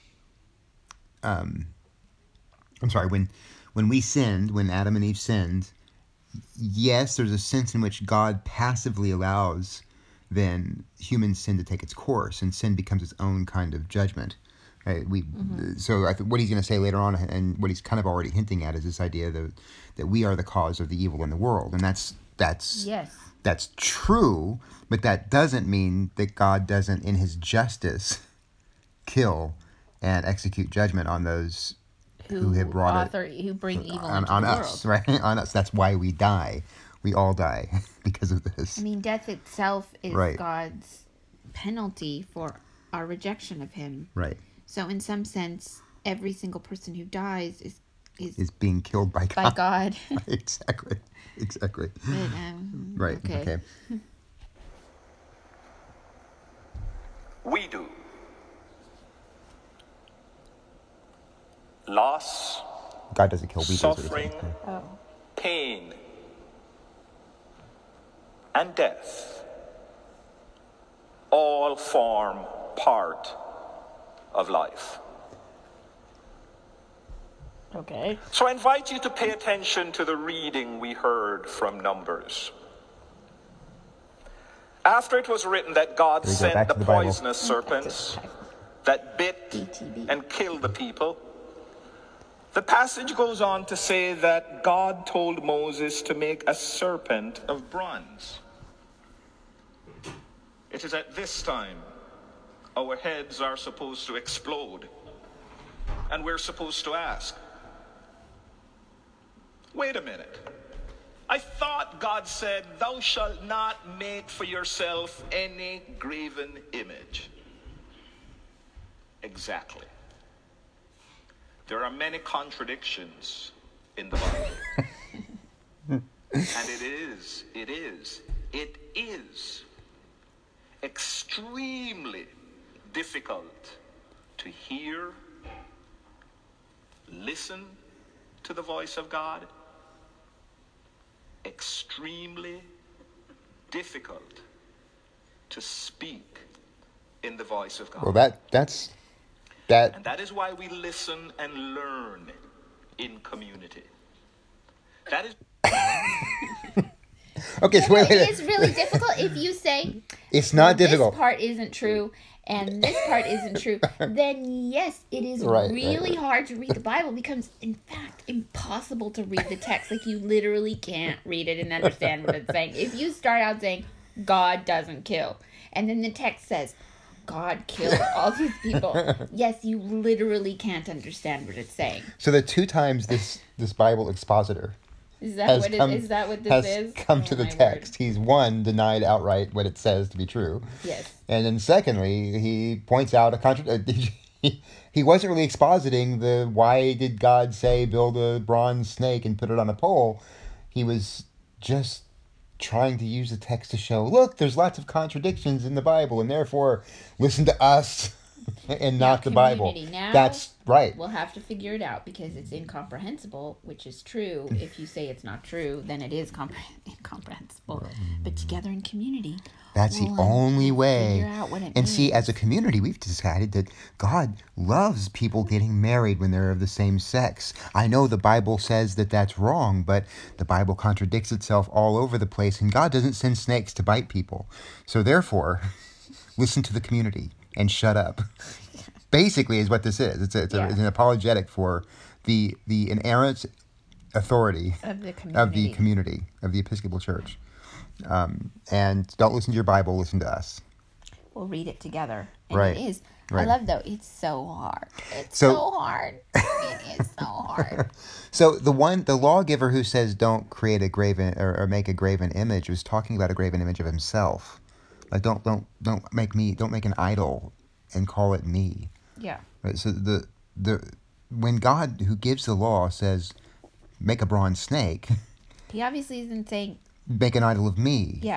[SPEAKER 2] when we sinned, when Adam and Eve sinned, yes, there's a sense in which God passively allows then human sin to take its course, and sin becomes its own kind of judgment. Right? So what he's going to say later on, and what he's kind of already hinting at, is this idea that we are the cause of the evil in the world, and that's
[SPEAKER 1] Yes.
[SPEAKER 2] that's true, but that doesn't mean that God doesn't, in his justice, kill and execute judgment on those who have brought
[SPEAKER 1] who bring evil
[SPEAKER 2] on
[SPEAKER 1] into the
[SPEAKER 2] us,
[SPEAKER 1] world.
[SPEAKER 2] right? On us. That's why we die. We all die because of this.
[SPEAKER 1] I mean, death itself is
[SPEAKER 2] Right.
[SPEAKER 1] God's penalty for our rejection of him.
[SPEAKER 2] Right.
[SPEAKER 1] So in some sense, every single person who dies
[SPEAKER 2] Is being killed by God.
[SPEAKER 1] by God.
[SPEAKER 2] Exactly.
[SPEAKER 1] But,
[SPEAKER 2] Right. Okay.
[SPEAKER 3] We do. Loss,
[SPEAKER 2] God doesn't kill. We do.
[SPEAKER 3] suffering,
[SPEAKER 1] Oh.
[SPEAKER 3] pain, and death all form part of life.
[SPEAKER 1] Okay.
[SPEAKER 3] So I invite you to pay attention to the reading we heard from Numbers. After it was written that God
[SPEAKER 2] Here we go,
[SPEAKER 3] sent
[SPEAKER 2] back
[SPEAKER 3] the
[SPEAKER 2] to the Bible.
[SPEAKER 3] poisonous serpents that bit
[SPEAKER 1] ETB.
[SPEAKER 3] and killed the people, the passage goes on to say that God told Moses to make a serpent of bronze. It is at this time our heads are supposed to explode, and we're supposed to ask, wait a minute. I thought God said, thou shalt not make for yourself any graven image. Exactly. There are many contradictions in the Bible. And it is extremely difficult to hear, listen to the voice of God. Extremely difficult to speak in the voice of God.
[SPEAKER 2] Well, that's that.
[SPEAKER 3] And that is why we listen and learn in community. That is
[SPEAKER 2] Okay. So wait.
[SPEAKER 1] It is really difficult if you say
[SPEAKER 2] It's not difficult.
[SPEAKER 1] This part isn't true and this part isn't true. Then yes, it is really hard to read the Bible, because in fact impossible to read the text. Like, you literally can't read it and understand what it's saying. If you start out saying God doesn't kill, and then the text says God killed all these people, yes, you literally can't understand what it's saying.
[SPEAKER 2] So the two times this Bible expositor
[SPEAKER 1] Is that
[SPEAKER 2] has
[SPEAKER 1] what
[SPEAKER 2] come,
[SPEAKER 1] is that what this
[SPEAKER 2] has
[SPEAKER 1] is?
[SPEAKER 2] come
[SPEAKER 1] Oh,
[SPEAKER 2] to the
[SPEAKER 1] my
[SPEAKER 2] text.
[SPEAKER 1] word.
[SPEAKER 2] He's one, denied outright what it says to be true.
[SPEAKER 1] Yes.
[SPEAKER 2] And then secondly, he points out a contradiction. He wasn't really expositing the why did God say build a bronze snake and put it on a pole. He was just trying to use the text to show, look, there's lots of contradictions in the Bible, and therefore listen to us and not the Bible.
[SPEAKER 1] Now,
[SPEAKER 2] That's right.
[SPEAKER 1] We'll have to figure it out, because it's incomprehensible, which is true. If you say it's not true, then it is incomprehensible. But together in community,
[SPEAKER 2] That's the
[SPEAKER 1] we'll
[SPEAKER 2] only way.
[SPEAKER 1] figure out what it
[SPEAKER 2] And see,
[SPEAKER 1] means.
[SPEAKER 2] as a community, we've decided that God loves people getting married when they're of the same sex. I know the Bible says that that's wrong, but the Bible contradicts itself all over the place, and God doesn't send snakes to bite people. So therefore, listen to the community and shut up. Basically is what this is. It's an apologetic for the inerrant authority
[SPEAKER 1] Of the
[SPEAKER 2] community, of the Episcopal Church. And don't listen to your Bible, listen to us.
[SPEAKER 1] We'll read it together. And
[SPEAKER 2] Right.
[SPEAKER 1] it is.
[SPEAKER 2] Right.
[SPEAKER 1] I love, though, it's so hard. It's
[SPEAKER 2] So-
[SPEAKER 1] so hard. It is so hard.
[SPEAKER 2] So the lawgiver who says don't create a graven or make a graven image was talking about a graven image of himself. Like don't make an idol and call it me.
[SPEAKER 1] Yeah.
[SPEAKER 2] Right. So when God who gives the law says make a bronze snake,
[SPEAKER 1] He obviously isn't saying,
[SPEAKER 2] make an idol of me.
[SPEAKER 1] Yeah.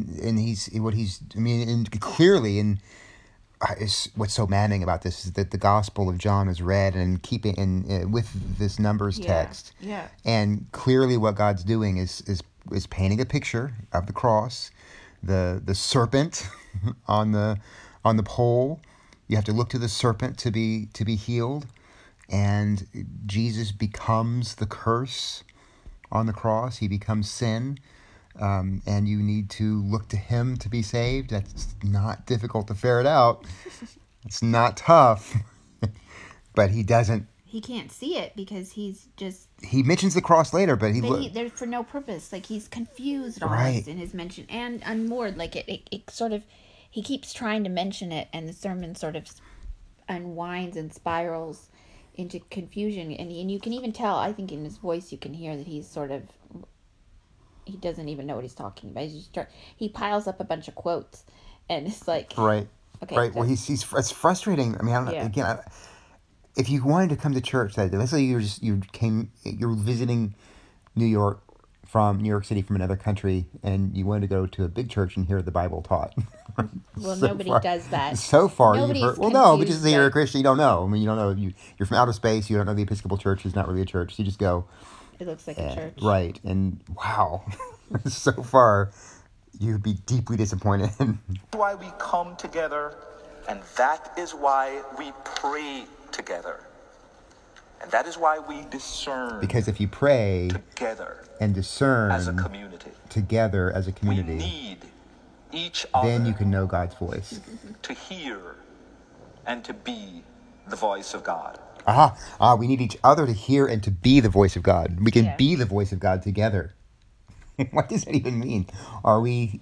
[SPEAKER 2] And clearly, and what's so maddening about this is that the Gospel of John is read and keeping with this Numbers text.
[SPEAKER 1] Yeah.
[SPEAKER 2] And clearly, what God's doing is painting a picture of the cross, the serpent on the pole. You have to look to the serpent to be healed, and Jesus becomes the curse on the cross. He becomes sin, and you need to look to him to be saved. That's not difficult to ferret out. It's not tough, but he doesn't.
[SPEAKER 1] He can't see it because he's just.
[SPEAKER 2] He mentions the cross later, but
[SPEAKER 1] There's for no purpose. Like, he's confused
[SPEAKER 2] Right.
[SPEAKER 1] almost in his mention and unmoored. Like it sort of, he keeps trying to mention it, and the sermon sort of unwinds and spirals into confusion. And you can even tell, I think, in his voice, you can hear that he's sort of, he doesn't even know what he's talking about. He piles up a bunch of quotes, and it's like,
[SPEAKER 2] right,
[SPEAKER 1] okay,
[SPEAKER 2] right.
[SPEAKER 1] so-
[SPEAKER 2] Well, it's frustrating. I mean, I don't know,
[SPEAKER 1] Yeah.
[SPEAKER 2] again. If you wanted to come to church that day, let's say you're visiting New York from New York City from another country, and you wanted to go to a big church and hear the Bible taught.
[SPEAKER 1] Well,
[SPEAKER 2] So
[SPEAKER 1] nobody
[SPEAKER 2] far-
[SPEAKER 1] does that.
[SPEAKER 2] So far,
[SPEAKER 1] Nobody's
[SPEAKER 2] you've heard. Well, no, but
[SPEAKER 1] confused,
[SPEAKER 2] just you're a
[SPEAKER 1] like-
[SPEAKER 2] Christian. You don't know. I mean, you don't know. You're from outer space. You don't know the Episcopal Church is not really a church. So you just go,
[SPEAKER 1] It looks like a church.
[SPEAKER 2] right? And wow, so far, you'd be deeply disappointed.
[SPEAKER 3] That's why we come together, and that is why we pray together. And that is why we discern
[SPEAKER 2] Because if you pray
[SPEAKER 3] together
[SPEAKER 2] and discern
[SPEAKER 3] as a community.
[SPEAKER 2] together as a
[SPEAKER 3] We
[SPEAKER 2] community,
[SPEAKER 3] need each other
[SPEAKER 2] then you can know God's voice.
[SPEAKER 3] to hear and to be the voice of God.
[SPEAKER 2] We need each other to hear and to be the voice of God. We can
[SPEAKER 1] Yeah.
[SPEAKER 2] be the voice of God together. What does that even mean? Are we,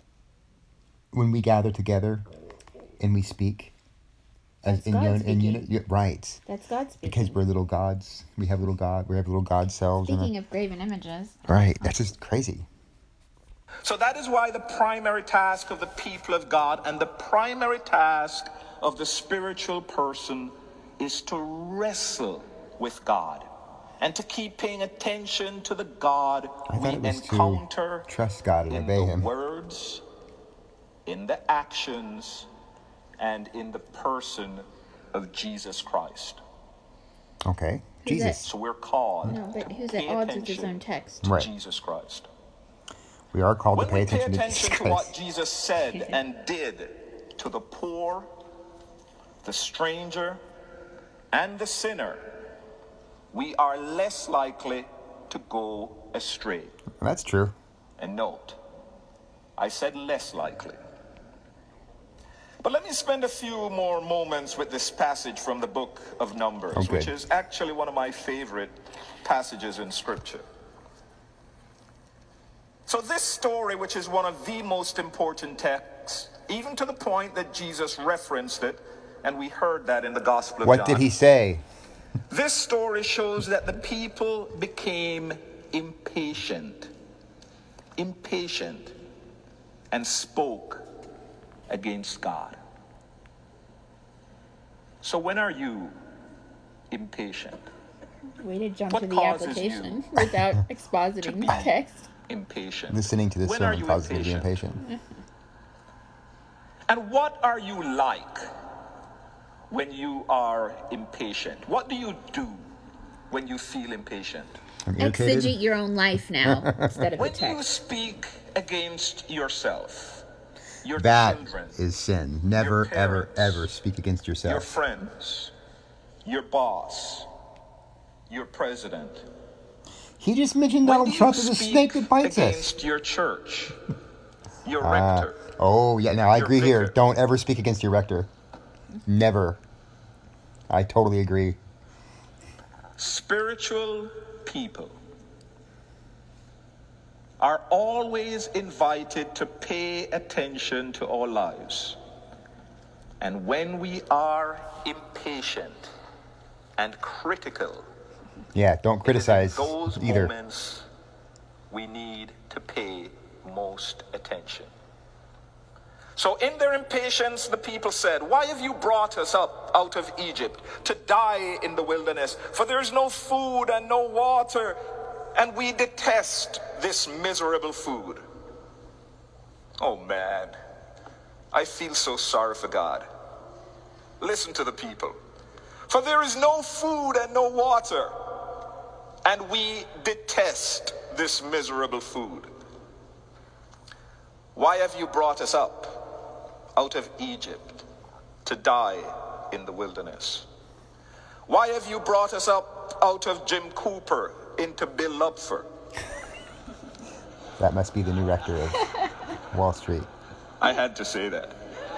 [SPEAKER 2] when we gather together and we speak,
[SPEAKER 1] That's God speaking.
[SPEAKER 2] unity, right?
[SPEAKER 1] That's God speaking.
[SPEAKER 2] Because we're little gods. We have little God selves.
[SPEAKER 1] Speaking of graven images.
[SPEAKER 2] Right. That's just crazy.
[SPEAKER 3] So that is why the primary task of the people of God and the primary task of the spiritual person is to wrestle with God and to keep paying attention to the God
[SPEAKER 2] I
[SPEAKER 3] we
[SPEAKER 2] thought it was
[SPEAKER 3] encounter
[SPEAKER 2] to trust God and
[SPEAKER 3] in
[SPEAKER 2] obey
[SPEAKER 3] the
[SPEAKER 2] him.
[SPEAKER 3] words, in the actions, and in the person of Jesus Christ.
[SPEAKER 2] Okay.
[SPEAKER 1] Who's
[SPEAKER 2] Jesus.
[SPEAKER 3] So we're called
[SPEAKER 1] No, but
[SPEAKER 3] to
[SPEAKER 1] who's
[SPEAKER 3] pay
[SPEAKER 1] at odds with his
[SPEAKER 3] attention
[SPEAKER 1] own text?
[SPEAKER 3] to
[SPEAKER 2] Right.
[SPEAKER 3] Jesus Christ.
[SPEAKER 2] We are called
[SPEAKER 3] When
[SPEAKER 2] to pay
[SPEAKER 3] we pay
[SPEAKER 2] attention to
[SPEAKER 3] attention
[SPEAKER 2] Jesus
[SPEAKER 3] to what
[SPEAKER 2] Christ.
[SPEAKER 3] Jesus said and did to the poor, the stranger, and the sinner, we are less likely to go astray.
[SPEAKER 2] That's true.
[SPEAKER 3] And note, I said less likely. But let me spend a few more moments with this passage from the book of Numbers,
[SPEAKER 2] Oh, good.
[SPEAKER 3] which is actually one of my favorite passages in Scripture. So this story, which is one of the most important texts, even to the point that Jesus referenced it, and we heard that in the Gospel of John.
[SPEAKER 2] What did he say?
[SPEAKER 3] This story shows that the people became impatient, and spoke against God. So when are you impatient?
[SPEAKER 1] Way to jump
[SPEAKER 3] What
[SPEAKER 1] to the
[SPEAKER 3] causes
[SPEAKER 1] application
[SPEAKER 3] you
[SPEAKER 1] without expositing
[SPEAKER 3] be
[SPEAKER 1] the text.
[SPEAKER 3] Impatient.
[SPEAKER 2] Listening to this
[SPEAKER 3] When are
[SPEAKER 2] sermon
[SPEAKER 3] you
[SPEAKER 2] causes me to be impatient.
[SPEAKER 3] And what are you like when you are impatient? What do you do when you feel impatient?
[SPEAKER 2] I'm irritated.
[SPEAKER 1] Exegete your own life now instead of the
[SPEAKER 3] When you
[SPEAKER 1] text.
[SPEAKER 3] speak against yourself, your
[SPEAKER 2] That
[SPEAKER 3] children,
[SPEAKER 2] is sin. Never,
[SPEAKER 3] your
[SPEAKER 2] ever,
[SPEAKER 3] parents,
[SPEAKER 2] ever speak against
[SPEAKER 3] your
[SPEAKER 2] yourself.
[SPEAKER 3] friends, your boss, your president.
[SPEAKER 2] He just mentioned
[SPEAKER 3] When
[SPEAKER 2] Donald
[SPEAKER 3] do you
[SPEAKER 2] Trump as a
[SPEAKER 3] speak
[SPEAKER 2] snake that bites us.
[SPEAKER 3] against your church, your rector?
[SPEAKER 2] Oh, yeah. Now, I
[SPEAKER 3] Your
[SPEAKER 2] agree here.
[SPEAKER 3] vicar.
[SPEAKER 2] Don't ever speak against your rector. Never. I totally agree.
[SPEAKER 3] Spiritual people are always invited to pay attention to our lives. And when we are impatient and critical,
[SPEAKER 2] Yeah, don't criticize
[SPEAKER 3] it is in those
[SPEAKER 2] either.
[SPEAKER 3] moments we need to pay most attention. So in their impatience, the people said, "Why have you brought us up out of Egypt to die in the wilderness? For there is no food and no water, and we detest this miserable food." Oh man, I feel so sorry for God. Listen to the people. For there is no food and no water, and we detest this miserable food. Why have you brought us up out of Egypt to die in the wilderness? Why have you brought us up out of Jim Cooper into Bill Lupfer
[SPEAKER 2] That must be the new rector of Wall Street.
[SPEAKER 3] I had to say that.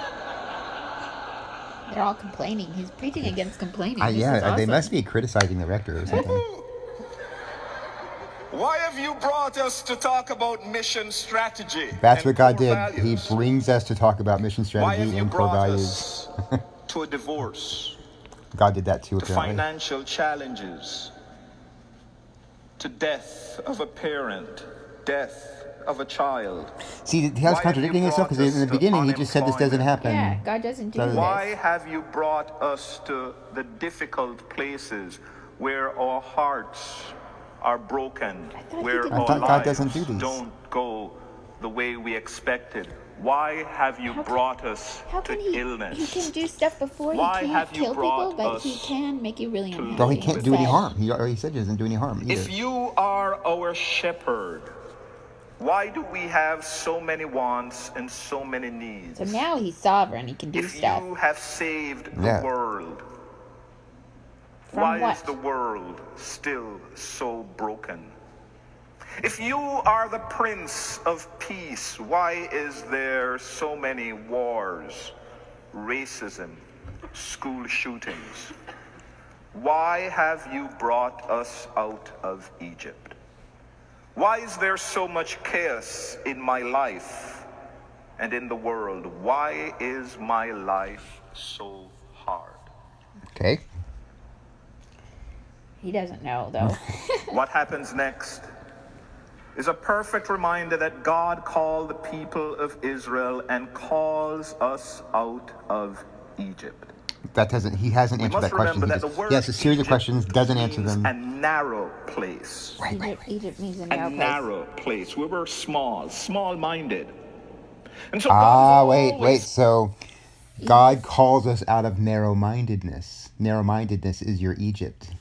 [SPEAKER 1] They're all complaining. He's preaching against complaining. This is
[SPEAKER 2] Yeah, they
[SPEAKER 1] awesome.
[SPEAKER 2] must be criticizing the rector or something.
[SPEAKER 3] Why have you brought us to talk about mission strategy?
[SPEAKER 2] That's
[SPEAKER 3] and
[SPEAKER 2] what God
[SPEAKER 3] core
[SPEAKER 2] did.
[SPEAKER 3] values?
[SPEAKER 2] He brings us to talk about mission
[SPEAKER 3] Why
[SPEAKER 2] strategy
[SPEAKER 3] have you
[SPEAKER 2] and core
[SPEAKER 3] brought
[SPEAKER 2] values.
[SPEAKER 3] us to a divorce,
[SPEAKER 2] God did that too,
[SPEAKER 3] to
[SPEAKER 2] apparently.
[SPEAKER 3] financial challenges, to death of a parent, death of a child?
[SPEAKER 2] See, he
[SPEAKER 3] Why
[SPEAKER 2] was
[SPEAKER 3] have
[SPEAKER 2] contradicting
[SPEAKER 3] you
[SPEAKER 2] himself because
[SPEAKER 3] brought
[SPEAKER 2] in the
[SPEAKER 3] us
[SPEAKER 2] beginning
[SPEAKER 3] to
[SPEAKER 2] he just said this doesn't happen.
[SPEAKER 1] Yeah, God doesn't do this.
[SPEAKER 3] Why have you brought us to the difficult places where our hearts are broken,
[SPEAKER 1] I thought he
[SPEAKER 3] where
[SPEAKER 1] didn't
[SPEAKER 3] our
[SPEAKER 1] do
[SPEAKER 2] God
[SPEAKER 3] lives
[SPEAKER 2] doesn't do these.
[SPEAKER 3] don't go the way we expected? Why have you
[SPEAKER 1] How can-
[SPEAKER 3] brought us
[SPEAKER 1] How
[SPEAKER 3] to
[SPEAKER 1] can he?
[SPEAKER 3] illness?
[SPEAKER 1] He can do stuff before
[SPEAKER 3] Why
[SPEAKER 1] he
[SPEAKER 3] have
[SPEAKER 1] can't
[SPEAKER 3] you
[SPEAKER 1] kill people,
[SPEAKER 3] brought
[SPEAKER 1] but he
[SPEAKER 3] us
[SPEAKER 1] can make you really
[SPEAKER 3] to
[SPEAKER 1] unhappy.
[SPEAKER 2] Well, he
[SPEAKER 3] He
[SPEAKER 2] can't do any
[SPEAKER 1] Sad.
[SPEAKER 2] harm. He already said he doesn't do any harm either.
[SPEAKER 3] If you are our shepherd, why do we have so many wants and so many needs?
[SPEAKER 1] So now he's sovereign. He can do
[SPEAKER 3] If
[SPEAKER 1] stuff.
[SPEAKER 3] you have saved the
[SPEAKER 2] Yeah.
[SPEAKER 3] world,
[SPEAKER 1] From
[SPEAKER 3] why
[SPEAKER 1] what?
[SPEAKER 3] is the world still so broken? If you are the Prince of Peace, why is there so many wars, racism, school shootings? Why have you brought us out of Egypt? Why is there so much chaos in my life and in the world? Why is my life so hard?
[SPEAKER 2] Okay.
[SPEAKER 1] He doesn't know though.
[SPEAKER 3] What happens next is a perfect reminder that God called the people of Israel and calls us out of Egypt.
[SPEAKER 2] That doesn't. He hasn't
[SPEAKER 3] We
[SPEAKER 2] answered
[SPEAKER 3] must
[SPEAKER 2] that question.
[SPEAKER 3] remember
[SPEAKER 2] He
[SPEAKER 3] that the
[SPEAKER 2] just,
[SPEAKER 3] word
[SPEAKER 2] he has a series of
[SPEAKER 3] Egypt
[SPEAKER 2] questions, doesn't answer
[SPEAKER 3] means
[SPEAKER 2] them.
[SPEAKER 3] a narrow place.
[SPEAKER 1] Egypt means a
[SPEAKER 3] A
[SPEAKER 1] narrow place.
[SPEAKER 3] narrow place. We were small-minded. And so
[SPEAKER 2] Wait.
[SPEAKER 3] always
[SPEAKER 2] So God calls us out of narrow-mindedness. Narrow-mindedness is your Egypt.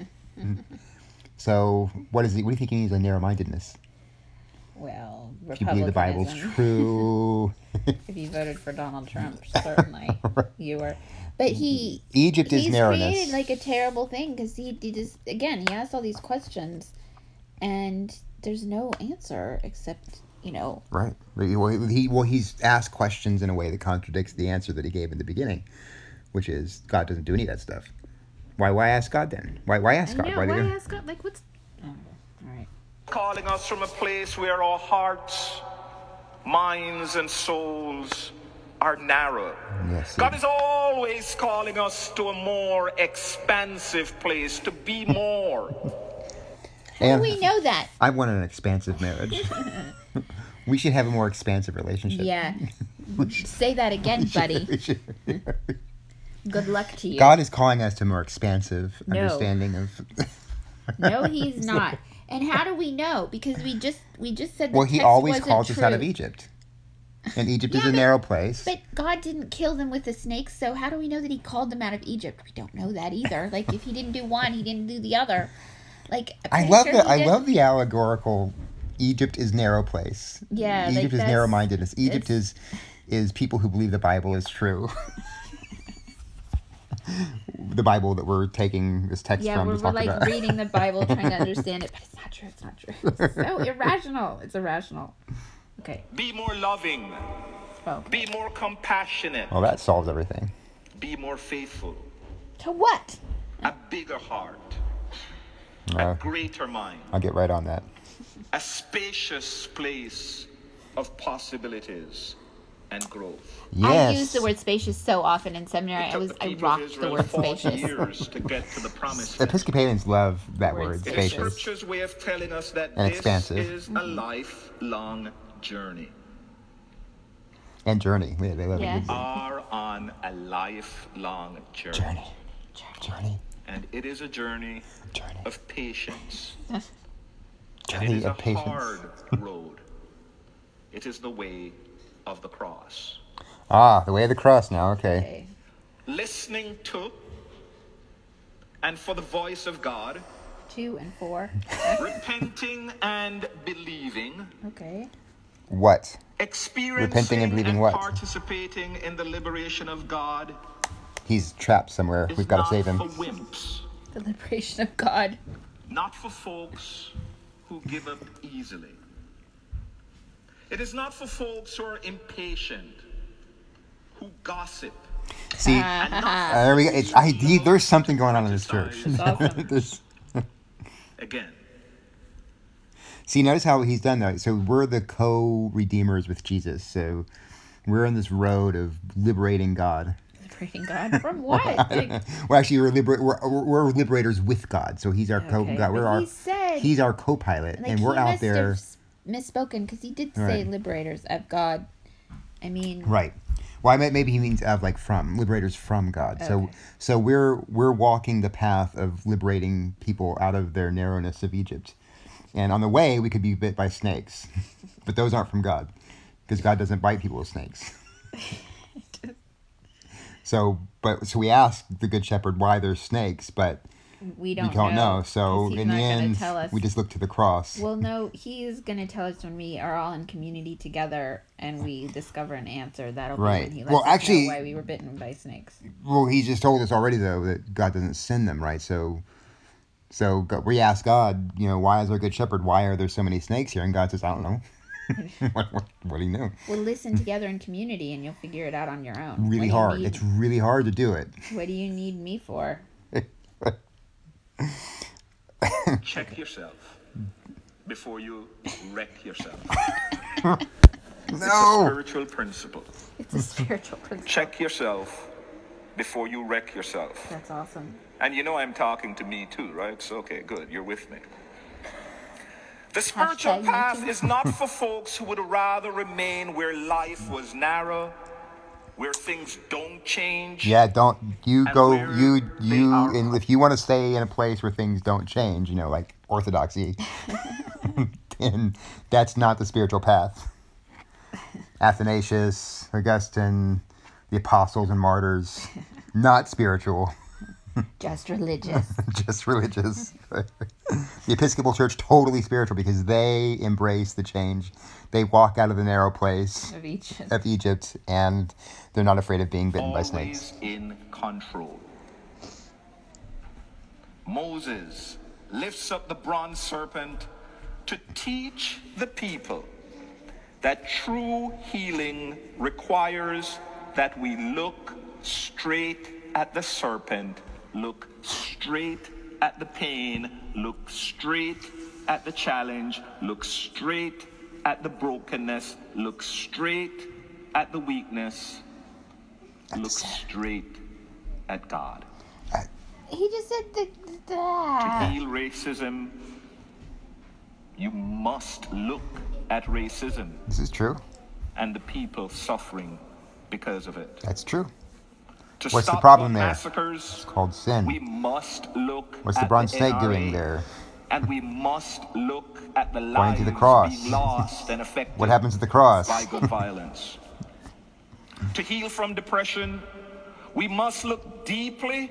[SPEAKER 2] So what is he? What do you think he means by narrow-mindedness?
[SPEAKER 1] Well,
[SPEAKER 2] If you believe the Bible's
[SPEAKER 1] Republicanism.
[SPEAKER 2] true.
[SPEAKER 1] If you voted for Donald Trump, certainly you were. But
[SPEAKER 2] Egypt is
[SPEAKER 1] he's
[SPEAKER 2] narrowness.
[SPEAKER 1] created like a terrible thing because he just again he asked all these questions, and there's no answer except
[SPEAKER 2] Right. He's asked questions in a way that contradicts the answer that he gave in the beginning, which is God doesn't do any of that stuff. Why ask God then? Why ask God?
[SPEAKER 1] why ask God? Like what's all right.
[SPEAKER 3] calling us from a place where our hearts, minds, and souls are narrow.
[SPEAKER 2] Yes.
[SPEAKER 3] God is always calling us to a more expansive place, to be more.
[SPEAKER 1] How do we know that?
[SPEAKER 2] I want an expansive marriage. We should have a more expansive relationship.
[SPEAKER 1] Yeah. Say that again, buddy. Good luck to you.
[SPEAKER 2] God is calling us to more expansive
[SPEAKER 1] No.
[SPEAKER 2] understanding of.
[SPEAKER 1] No, he's not. And how do we know? Because we just said the
[SPEAKER 2] Well, he
[SPEAKER 1] text
[SPEAKER 2] always
[SPEAKER 1] wasn't
[SPEAKER 2] calls us out of
[SPEAKER 1] true.
[SPEAKER 2] Egypt, and Egypt is
[SPEAKER 1] Yeah,
[SPEAKER 2] a
[SPEAKER 1] but-
[SPEAKER 2] narrow place.
[SPEAKER 1] But God didn't kill them with the snakes, so how do we know that he called them out of Egypt? We don't know that either. Like if he didn't do one, he didn't do the other. Like
[SPEAKER 2] I love the allegorical. Egypt is narrow place.
[SPEAKER 1] Yeah, like
[SPEAKER 2] Egypt is
[SPEAKER 1] that's-
[SPEAKER 2] narrow-mindedness. Egypt
[SPEAKER 1] it's-
[SPEAKER 2] is people who believe the Bible is true. The Bible that we're taking this text
[SPEAKER 1] Yeah,
[SPEAKER 2] from
[SPEAKER 1] we're
[SPEAKER 2] to talk
[SPEAKER 1] like
[SPEAKER 2] about.
[SPEAKER 1] reading the Bible, trying to understand it, but it's not true. It's not true. It's so irrational. It's irrational. Okay.
[SPEAKER 3] Be more loving.
[SPEAKER 1] Oh.
[SPEAKER 3] Be more compassionate.
[SPEAKER 2] Well, that solves everything.
[SPEAKER 3] Be more faithful.
[SPEAKER 1] To what?
[SPEAKER 3] A bigger heart.
[SPEAKER 2] Uh,
[SPEAKER 3] A greater mind.
[SPEAKER 2] I'll get right on that.
[SPEAKER 3] A spacious place of possibilities and growth.
[SPEAKER 2] Yes.
[SPEAKER 1] I use the word spacious so often in seminary.
[SPEAKER 3] It took the
[SPEAKER 1] I
[SPEAKER 3] people of
[SPEAKER 1] rocked the
[SPEAKER 3] Israel
[SPEAKER 1] word
[SPEAKER 3] 40
[SPEAKER 1] spacious.
[SPEAKER 3] years to get to the promised land.
[SPEAKER 2] Episcopalians love that
[SPEAKER 1] Word
[SPEAKER 2] word,
[SPEAKER 3] It is
[SPEAKER 1] spacious.
[SPEAKER 2] spacious.
[SPEAKER 3] Scripture's way of telling us that
[SPEAKER 2] And
[SPEAKER 3] this
[SPEAKER 2] expansive.
[SPEAKER 3] is a lifelong journey.
[SPEAKER 2] And journey. Yeah, they love
[SPEAKER 1] Yeah.
[SPEAKER 2] it.
[SPEAKER 3] Are on a lifelong journey.
[SPEAKER 2] Journey.
[SPEAKER 3] And it is a journey
[SPEAKER 2] Journey.
[SPEAKER 3] of patience. And it
[SPEAKER 2] Journey
[SPEAKER 3] is a
[SPEAKER 2] of patience.
[SPEAKER 3] hard road. It is the way of the cross.
[SPEAKER 2] Ah, the way of the cross now. Okay.
[SPEAKER 1] Okay.
[SPEAKER 3] Listening to and for the voice of God,
[SPEAKER 1] 2 and 4.
[SPEAKER 3] repenting and believing,
[SPEAKER 1] Okay.
[SPEAKER 2] What?
[SPEAKER 3] experiencing
[SPEAKER 2] Repenting and believing what?
[SPEAKER 3] participating in the liberation of God
[SPEAKER 2] He's trapped somewhere.
[SPEAKER 3] is
[SPEAKER 2] We've got to
[SPEAKER 3] not
[SPEAKER 2] save him.
[SPEAKER 3] for wimps,
[SPEAKER 1] The liberation of God.
[SPEAKER 3] not for folks who give up easily. It is not for folks who are impatient, who gossip.
[SPEAKER 2] See, there we go. There's something going on in this church.
[SPEAKER 1] Awesome.
[SPEAKER 3] Again.
[SPEAKER 2] See, notice how he's done that. So we're the co-redeemers with Jesus. So we're on this road of liberating God.
[SPEAKER 1] Liberating God from what?
[SPEAKER 2] Well, actually, we're liberators with God. So he's our co-God. He's our co-pilot, and we're out there.
[SPEAKER 1] Misspoken because he did say liberators of God. I mean,
[SPEAKER 2] right. Well, maybe he means of from liberators from God.
[SPEAKER 1] Okay.
[SPEAKER 2] So we're walking the path of liberating people out of their narrowness of Egypt. And on the way, we could be bit by snakes, but those aren't from God, because God doesn't bite people with snakes. So we ask the Good Shepherd why there's snakes, but
[SPEAKER 1] we don't
[SPEAKER 2] know. So in the end, we just look to the cross.
[SPEAKER 1] Well, no, he's going to tell us when we are all in community together and we discover an answer. That'll be when he lets us know why we were bitten by snakes.
[SPEAKER 2] Well, he just told us already, though, that God doesn't send them, right? So we ask God, why is our Good Shepherd? Why are there so many snakes here? And God says, I don't know. What do you know?
[SPEAKER 1] Well, listen together in community and you'll figure it out on your own.
[SPEAKER 2] Really hard. It's really hard to do it.
[SPEAKER 1] What do you need me for?
[SPEAKER 3] Check yourself before you wreck yourself.
[SPEAKER 2] No.
[SPEAKER 3] It's a spiritual principle.
[SPEAKER 1] It's a spiritual principle.
[SPEAKER 3] Check yourself before you wreck yourself.
[SPEAKER 1] That's awesome.
[SPEAKER 3] And I'm talking to me too, right? So, okay, good. You're with me. The spiritual path is not for folks who would rather remain where life was narrow, where things don't change.
[SPEAKER 2] Yeah, don't. You go, and if you want to stay in a place where things don't change, like orthodoxy, then that's not the spiritual path. Athanasius, Augustine, the apostles and martyrs, not spiritual.
[SPEAKER 1] Just religious.
[SPEAKER 2] Just religious. The Episcopal Church, totally spiritual because they embrace the change. They walk out of the narrow place of Egypt, and they're not afraid of being bitten by snakes.
[SPEAKER 3] Always in control. Moses lifts up the bronze serpent to teach the people that true healing requires that we look straight at the serpent, look straight at the pain, look straight at the challenge, look straight at the brokenness, look straight at the weakness, look straight at God.
[SPEAKER 1] He just said
[SPEAKER 3] To heal racism, you must look at racism.
[SPEAKER 2] This is true.
[SPEAKER 3] And the people suffering because of it.
[SPEAKER 2] That's true.
[SPEAKER 3] What's
[SPEAKER 2] the problem there?
[SPEAKER 3] Massacres,
[SPEAKER 2] it's called sin.
[SPEAKER 3] We must look
[SPEAKER 2] What's the bronze snake doing there?
[SPEAKER 3] And we must look at the
[SPEAKER 2] Pointing
[SPEAKER 3] lives
[SPEAKER 2] to the cross.
[SPEAKER 3] being lost and affected
[SPEAKER 2] What happens at the cross?
[SPEAKER 3] by gun violence. To heal from depression, we must look deeply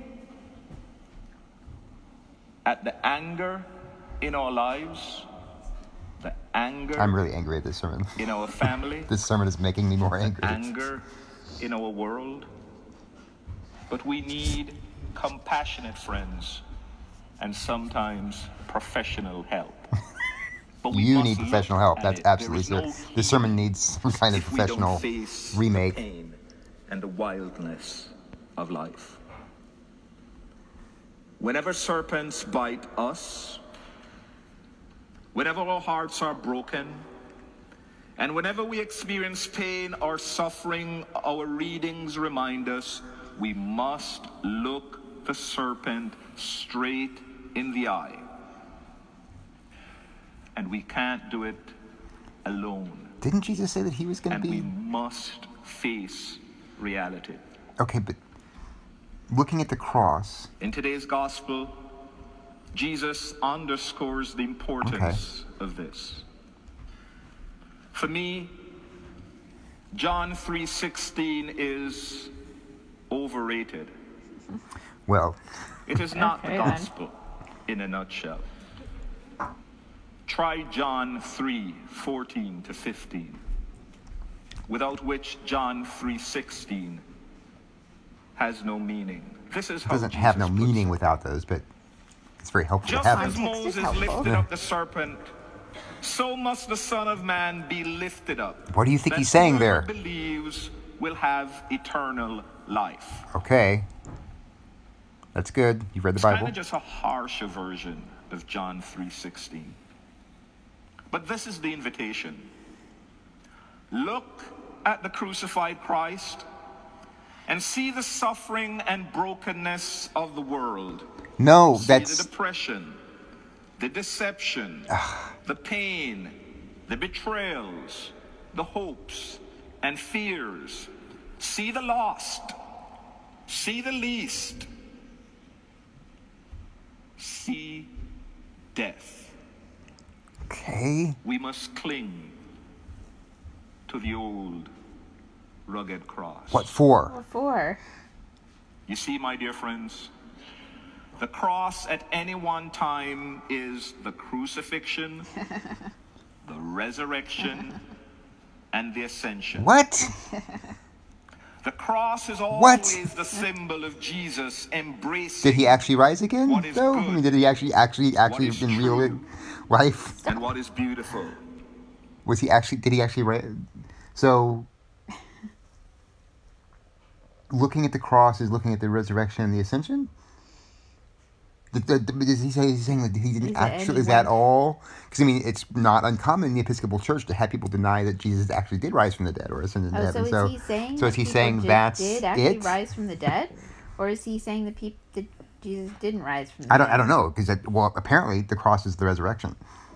[SPEAKER 3] at the anger in our lives, the anger
[SPEAKER 2] I'm really angry at this sermon.
[SPEAKER 3] in our family,
[SPEAKER 2] This sermon is making me more angry.
[SPEAKER 3] anger in our world. But we need compassionate friends and sometimes professional help. But we
[SPEAKER 2] You
[SPEAKER 3] must
[SPEAKER 2] need
[SPEAKER 3] look
[SPEAKER 2] professional help.
[SPEAKER 3] at
[SPEAKER 2] That's
[SPEAKER 3] it.
[SPEAKER 2] absolutely
[SPEAKER 3] There
[SPEAKER 2] true.
[SPEAKER 3] is no
[SPEAKER 2] This sermon needs some kind of
[SPEAKER 3] if we don't
[SPEAKER 2] professional
[SPEAKER 3] face
[SPEAKER 2] remake.
[SPEAKER 3] the pain and the wildness of life. Whenever serpents bite us, whenever our hearts are broken, and whenever we experience pain or suffering, our readings remind us we must look the serpent straight in the eye. And we can't do it alone.
[SPEAKER 2] Didn't Jesus say that he was going to
[SPEAKER 3] And we
[SPEAKER 2] be...
[SPEAKER 3] must face reality.
[SPEAKER 2] Okay, but looking at the cross...
[SPEAKER 3] In today's gospel, Jesus underscores the importance of this. For me, John 3:16 is overrated.
[SPEAKER 2] Well...
[SPEAKER 3] It is not the gospel in a nutshell. Try John 3:14 to 15, without which John 3:16 has no meaning. This is how
[SPEAKER 2] It doesn't
[SPEAKER 3] Jesus
[SPEAKER 2] have no
[SPEAKER 3] puts
[SPEAKER 2] meaning
[SPEAKER 3] it.
[SPEAKER 2] without those, but it's very helpful
[SPEAKER 3] Just
[SPEAKER 2] to have
[SPEAKER 3] as
[SPEAKER 2] them.
[SPEAKER 3] Moses
[SPEAKER 1] helpful.
[SPEAKER 3] lifted up the serpent so must the Son of Man be lifted up.
[SPEAKER 2] What do you think
[SPEAKER 3] that
[SPEAKER 2] he's saying
[SPEAKER 3] whoever
[SPEAKER 2] there?
[SPEAKER 3] believes will have eternal life.
[SPEAKER 2] Okay. That's good. You've read the
[SPEAKER 3] It's kind
[SPEAKER 2] Bible.
[SPEAKER 3] of just a harsher version of John 3:16. But this is the invitation. Look at the crucified Christ and see the suffering and brokenness of the world.
[SPEAKER 2] No,
[SPEAKER 3] See
[SPEAKER 2] that's...
[SPEAKER 3] the depression, the deception, the pain, the betrayals, the hopes and fears. See the lost. See the least. See death.
[SPEAKER 2] Okay.
[SPEAKER 3] We must cling to the old rugged cross.
[SPEAKER 2] What for?
[SPEAKER 1] What for?
[SPEAKER 3] You see, my dear friends, the cross at any one time is the crucifixion, the resurrection, and the ascension.
[SPEAKER 2] What?
[SPEAKER 3] The cross is
[SPEAKER 2] What?
[SPEAKER 3] always the symbol of Jesus embracing
[SPEAKER 2] Did he actually rise again?
[SPEAKER 3] what is
[SPEAKER 2] though?
[SPEAKER 3] good,
[SPEAKER 2] I mean, did he actually
[SPEAKER 3] what is
[SPEAKER 2] in real
[SPEAKER 3] true,
[SPEAKER 2] life?
[SPEAKER 3] and what is beautiful.
[SPEAKER 2] Was he actually? Did he actually rise? So, looking at the cross is looking at the resurrection and the ascension. Is he saying that he didn't
[SPEAKER 1] Is that
[SPEAKER 2] actually? Is that
[SPEAKER 1] anyone?
[SPEAKER 2] all? Because I mean, it's not uncommon in the Episcopal Church to have people deny that Jesus actually did rise from the dead or ascended into
[SPEAKER 1] Oh,
[SPEAKER 2] heaven.
[SPEAKER 1] so is he saying
[SPEAKER 2] so
[SPEAKER 1] that
[SPEAKER 2] is he
[SPEAKER 1] people
[SPEAKER 2] saying that's
[SPEAKER 1] did actually
[SPEAKER 2] it?
[SPEAKER 1] rise from the dead? Or is he saying that Jesus didn't rise from the dead?
[SPEAKER 2] I don't know because apparently the cross is the resurrection.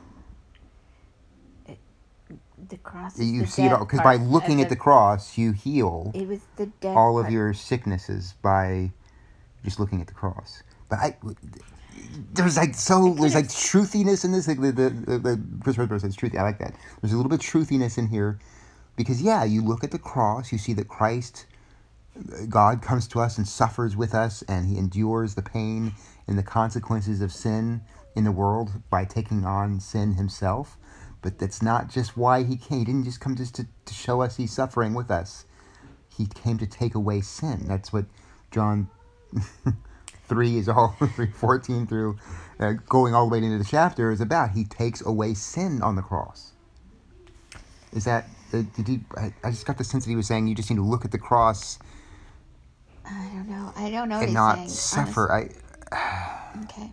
[SPEAKER 1] The cross is
[SPEAKER 2] You
[SPEAKER 1] the
[SPEAKER 2] see it
[SPEAKER 1] death
[SPEAKER 2] all because by
[SPEAKER 1] part
[SPEAKER 2] looking
[SPEAKER 1] of
[SPEAKER 2] at the cross, you heal
[SPEAKER 1] It was the death
[SPEAKER 2] all of
[SPEAKER 1] part.
[SPEAKER 2] your sicknesses by just looking at the cross. But there's like truthiness in this. Like the Chris Redbird says truthy. I like that. There's a little bit of truthiness in here because you look at the cross, you see that Christ, God comes to us and suffers with us, and he endures the pain and the consequences of sin in the world by taking on sin himself. But that's not just why he came. He didn't just come just to show us he's suffering with us. He came to take away sin. That's what John 3 is all 3:14 through going all the way into the chapter is about. He takes away sin on the cross. Is that did he? I just got the sense that he was saying you just need to look at the cross.
[SPEAKER 1] I don't know what
[SPEAKER 2] And
[SPEAKER 1] he's
[SPEAKER 2] not
[SPEAKER 1] saying.
[SPEAKER 2] suffer.
[SPEAKER 1] Okay.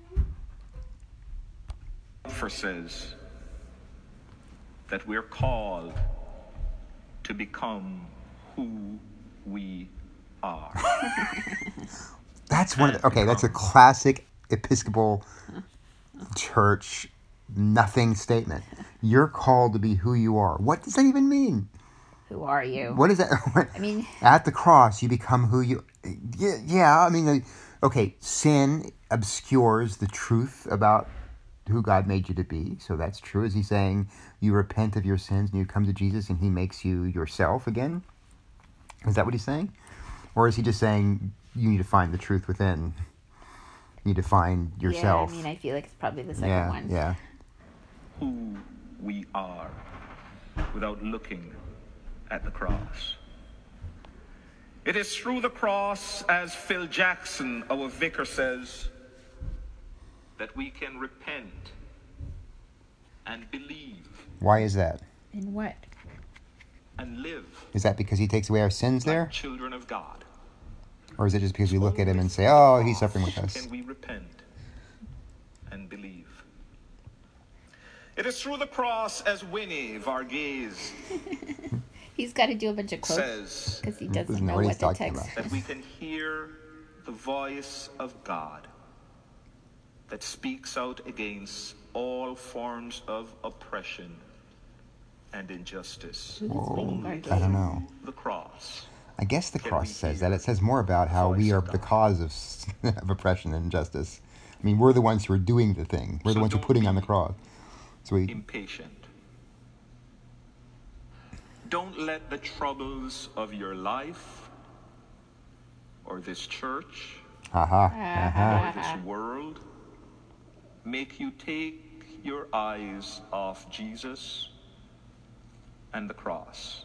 [SPEAKER 3] First says that we're called to become who we are.
[SPEAKER 2] That's one of the, that's a classic Episcopal Church nothing statement. You're called to be who you are. What does that even mean?
[SPEAKER 1] Who are you?
[SPEAKER 2] What is that?
[SPEAKER 1] I mean,
[SPEAKER 2] at the cross, you become who you... Yeah, I mean, sin obscures the truth about who God made you to be. So that's true. Is he saying you repent of your sins and you come to Jesus and he makes you yourself again? Is that what he's saying? Or is he just saying you need to find the truth within? You need to find yourself.
[SPEAKER 1] Yeah, I feel like it's probably the second one.
[SPEAKER 2] Yeah.
[SPEAKER 3] Who we are without looking at the cross. It is through the cross, as Phil Jackson, our vicar, says, that we can repent and believe
[SPEAKER 2] Why is that?
[SPEAKER 1] In what?
[SPEAKER 3] and live
[SPEAKER 2] Is that because he takes away our sins there?
[SPEAKER 3] like children of God.
[SPEAKER 2] Or is it just because we look at him and say,
[SPEAKER 3] Only
[SPEAKER 2] oh,
[SPEAKER 3] through
[SPEAKER 2] he's
[SPEAKER 3] the
[SPEAKER 2] suffering with
[SPEAKER 3] cross
[SPEAKER 2] us?
[SPEAKER 3] Can we repent and believe? It is through the cross, as Winnie Varghese
[SPEAKER 1] He's got to do a bunch of quotes
[SPEAKER 3] says,
[SPEAKER 1] because he
[SPEAKER 2] Doesn't
[SPEAKER 1] doesn't
[SPEAKER 2] know
[SPEAKER 1] know
[SPEAKER 2] what
[SPEAKER 1] what
[SPEAKER 2] he's
[SPEAKER 1] the
[SPEAKER 2] talking
[SPEAKER 1] text
[SPEAKER 2] about.
[SPEAKER 3] that we can hear the voice of God that speaks out against all forms of oppression and injustice.
[SPEAKER 1] Who is Winnie Varghese?
[SPEAKER 2] I don't know.
[SPEAKER 3] The cross.
[SPEAKER 2] I guess the
[SPEAKER 3] Can
[SPEAKER 2] cross
[SPEAKER 3] we
[SPEAKER 2] says
[SPEAKER 3] hear
[SPEAKER 2] that. It says more about how
[SPEAKER 3] the
[SPEAKER 2] we
[SPEAKER 3] voice
[SPEAKER 2] are
[SPEAKER 3] of
[SPEAKER 2] the
[SPEAKER 3] God?
[SPEAKER 2] cause of oppression and injustice. I mean, we're the ones who are doing the thing. We're the
[SPEAKER 3] So
[SPEAKER 2] ones who are
[SPEAKER 3] don't
[SPEAKER 2] putting on the
[SPEAKER 3] be
[SPEAKER 2] cross. So we...
[SPEAKER 3] Impatient. Don't let the troubles of your life or this church
[SPEAKER 2] Aha.
[SPEAKER 3] or this world make you take your eyes off Jesus and the cross.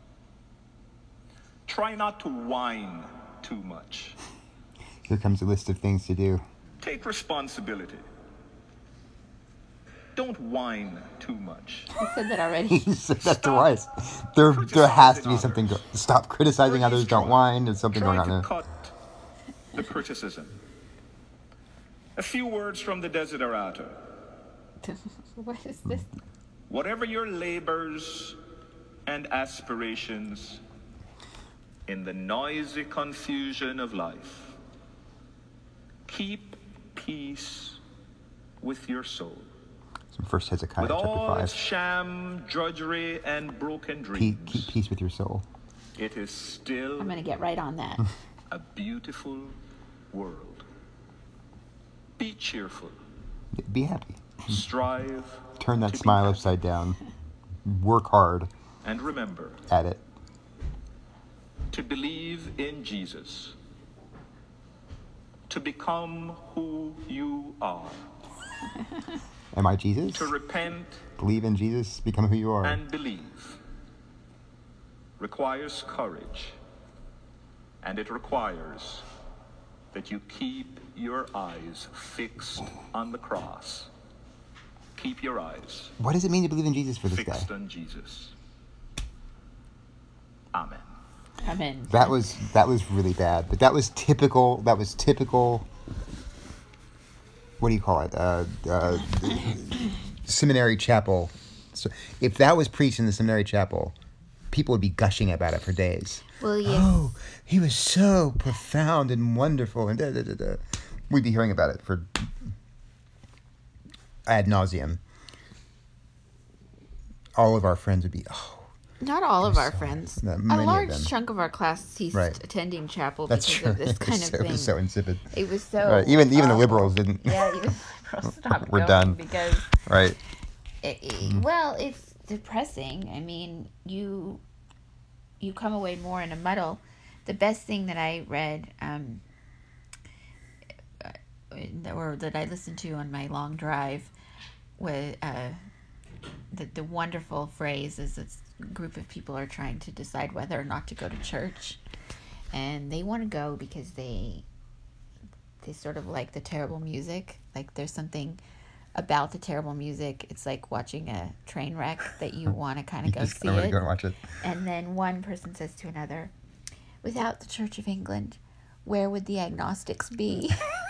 [SPEAKER 3] Try not to whine too much.
[SPEAKER 2] Here comes a list of things to do.
[SPEAKER 3] Take responsibility. don't whine too much.
[SPEAKER 1] I said that already.
[SPEAKER 2] He said that twice. There has to be something. Stop criticizing
[SPEAKER 3] Or at
[SPEAKER 2] others.
[SPEAKER 3] least
[SPEAKER 2] Don't
[SPEAKER 3] try.
[SPEAKER 2] whine. There's something
[SPEAKER 3] Try
[SPEAKER 2] going on
[SPEAKER 3] to
[SPEAKER 2] there.
[SPEAKER 3] cut the criticism. A few words from the Desiderata.
[SPEAKER 1] What is this?
[SPEAKER 3] Whatever your labors and aspirations in the noisy confusion of life, keep peace with your soul.
[SPEAKER 2] Some First Hezekiah
[SPEAKER 3] With
[SPEAKER 2] chapter
[SPEAKER 3] all its
[SPEAKER 2] 5.
[SPEAKER 3] sham, drudgery, and broken dreams,
[SPEAKER 2] Keep peace with your soul.
[SPEAKER 3] it is still
[SPEAKER 1] I'm going to get right on that.
[SPEAKER 3] a beautiful world. Be cheerful.
[SPEAKER 2] Be happy.
[SPEAKER 3] Strive
[SPEAKER 2] Turn that
[SPEAKER 3] to be
[SPEAKER 2] smile
[SPEAKER 3] happy.
[SPEAKER 2] upside down. Work hard
[SPEAKER 3] And remember
[SPEAKER 2] at it.
[SPEAKER 3] to believe in Jesus, to become who you are,
[SPEAKER 2] Am I Jesus?
[SPEAKER 3] to repent
[SPEAKER 2] Believe in Jesus. Become who you are.
[SPEAKER 3] and believe requires courage, and it requires that you keep your eyes fixed on the cross. Keep your eyes
[SPEAKER 2] What does it mean to believe in Jesus for this guy?
[SPEAKER 3] fixed on Jesus. Amen.
[SPEAKER 1] I'm in.
[SPEAKER 2] That was really bad. But that was typical. What do you call it? Seminary chapel. So if that was preached in the seminary chapel, people would be gushing about it for days.
[SPEAKER 1] Well, yes.
[SPEAKER 2] Oh, he was so profound and wonderful, and da da da da. We'd be hearing about it for ad nauseum. All of our friends would be,
[SPEAKER 1] Not all of our friends.
[SPEAKER 2] No,
[SPEAKER 1] A
[SPEAKER 2] many of
[SPEAKER 1] large
[SPEAKER 2] them.
[SPEAKER 1] chunk of our class ceased
[SPEAKER 2] Right.
[SPEAKER 1] attending chapel
[SPEAKER 2] that's
[SPEAKER 1] because
[SPEAKER 2] true.
[SPEAKER 1] of this kind of
[SPEAKER 2] It
[SPEAKER 1] thing.
[SPEAKER 2] was so insipid.
[SPEAKER 1] It was so
[SPEAKER 2] Right. Even the
[SPEAKER 1] awful.
[SPEAKER 2] liberals didn't.
[SPEAKER 1] Yeah, even the liberals stopped
[SPEAKER 2] We're
[SPEAKER 1] going
[SPEAKER 2] done.
[SPEAKER 1] because
[SPEAKER 2] Right.
[SPEAKER 1] well, it's depressing. I mean, you come away more in a muddle. The best thing that I read, or that I listened to on my long drive, was the wonderful phrase is this group of people are trying to decide whether or not to go to church, and they want to go because they sort of like the terrible music. Like there's something about the terrible music. It's like watching a train wreck that you want to kind of go
[SPEAKER 2] Just
[SPEAKER 1] see
[SPEAKER 2] kinda wanna
[SPEAKER 1] it.
[SPEAKER 2] go and watch it.
[SPEAKER 1] And then one person says to another, without the Church of England, where would the agnostics be?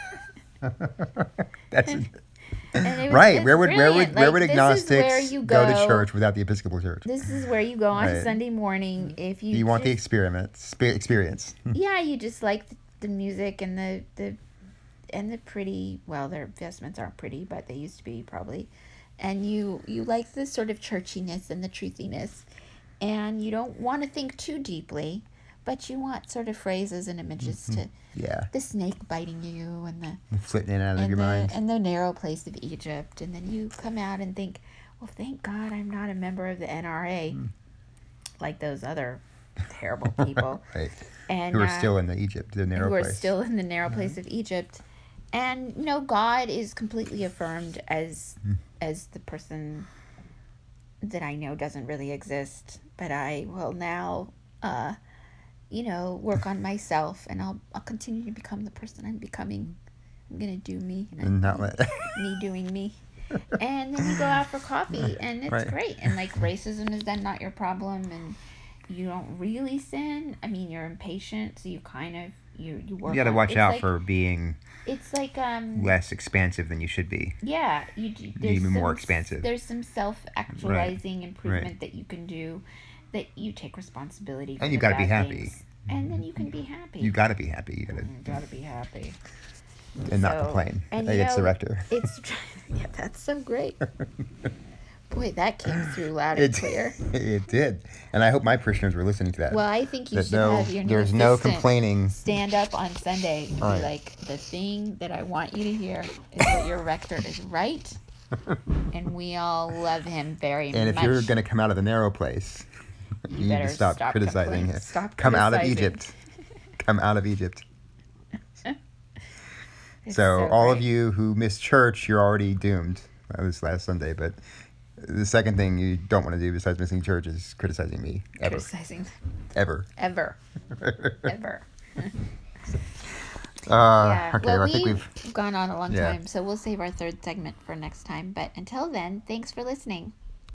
[SPEAKER 2] That's
[SPEAKER 1] And it was
[SPEAKER 2] right.
[SPEAKER 1] just
[SPEAKER 2] Where would
[SPEAKER 1] brilliant. Like, this is
[SPEAKER 2] agnostics
[SPEAKER 1] where you
[SPEAKER 2] go to church without the Episcopal Church?
[SPEAKER 1] This is where you go on
[SPEAKER 2] Right.
[SPEAKER 1] Sunday morning if you
[SPEAKER 2] You want the
[SPEAKER 1] just-
[SPEAKER 2] experience.
[SPEAKER 1] yeah, you just like the music and the pretty, well, their vestments aren't pretty, but they used to be probably. And you like the sort of churchiness and the truthiness. And you don't want to think too deeply, but you want sort of phrases and images to
[SPEAKER 2] Yeah.
[SPEAKER 1] the snake biting you and the
[SPEAKER 2] Flitting in and out of your
[SPEAKER 1] the,
[SPEAKER 2] mind.
[SPEAKER 1] and the narrow place of Egypt. And then you come out and think, well, thank God I'm not a member of the NRA like those other terrible people.
[SPEAKER 2] Right.
[SPEAKER 1] And
[SPEAKER 2] Who are still in the narrow
[SPEAKER 1] who are
[SPEAKER 2] place.
[SPEAKER 1] still in the narrow place of Egypt. And no, God is completely affirmed as the person that I know doesn't really exist. But I will now, work on myself, and I'll continue to become the person I'm becoming. I'm gonna do me,
[SPEAKER 2] And not let.
[SPEAKER 1] me doing me. And then you go out for coffee, and it's
[SPEAKER 2] Right.
[SPEAKER 1] great. And like racism is then not your problem, and you don't really sin. I mean, you're impatient, so you kind of you work.
[SPEAKER 2] You got to
[SPEAKER 1] on-
[SPEAKER 2] watch
[SPEAKER 1] it's
[SPEAKER 2] out
[SPEAKER 1] like-
[SPEAKER 2] for being
[SPEAKER 1] It's like
[SPEAKER 2] less expansive than you should be.
[SPEAKER 1] yeah,
[SPEAKER 2] Be more expansive.
[SPEAKER 1] There's some self-actualizing improvement that you can do, that you take responsibility for.
[SPEAKER 2] And you
[SPEAKER 1] the
[SPEAKER 2] gotta be
[SPEAKER 1] bad
[SPEAKER 2] happy.
[SPEAKER 1] things. And then you can be happy.
[SPEAKER 2] You got to be happy. You got
[SPEAKER 1] You gotta be happy.
[SPEAKER 2] to and not
[SPEAKER 1] So-
[SPEAKER 2] complain.
[SPEAKER 1] and
[SPEAKER 2] It's the rector.
[SPEAKER 1] It's yeah, that's so great. Boy, that came through loud and clear.
[SPEAKER 2] It did, and I hope my parishioners were listening to that.
[SPEAKER 1] Well, I think you
[SPEAKER 2] That
[SPEAKER 1] should
[SPEAKER 2] no,
[SPEAKER 1] have your new
[SPEAKER 2] there's no
[SPEAKER 1] assistant
[SPEAKER 2] complaining.
[SPEAKER 1] stand up on Sunday and
[SPEAKER 2] Right.
[SPEAKER 1] be like, the thing that I want you to hear is that your rector is right, and we all love him very
[SPEAKER 2] And
[SPEAKER 1] much.
[SPEAKER 2] if you're going to come out of the narrow place, you need
[SPEAKER 1] better
[SPEAKER 2] to stop
[SPEAKER 1] stop
[SPEAKER 2] criticizing
[SPEAKER 1] complaining.
[SPEAKER 2] it.
[SPEAKER 1] Stop
[SPEAKER 2] Come out of
[SPEAKER 1] criticizing.
[SPEAKER 2] Egypt. Come out of Egypt.
[SPEAKER 1] It's
[SPEAKER 2] So all of
[SPEAKER 1] great.
[SPEAKER 2] you who missed church, you're already doomed. That was last Sunday, but the second thing you don't want to do besides missing church is criticizing me. Ever.
[SPEAKER 1] criticizing
[SPEAKER 2] Ever.
[SPEAKER 1] ever.
[SPEAKER 2] Okay,
[SPEAKER 1] Well,
[SPEAKER 2] I think
[SPEAKER 1] we've gone on a long
[SPEAKER 2] Yeah.
[SPEAKER 1] time, so we'll save our third segment for next time. But until then, thanks for listening.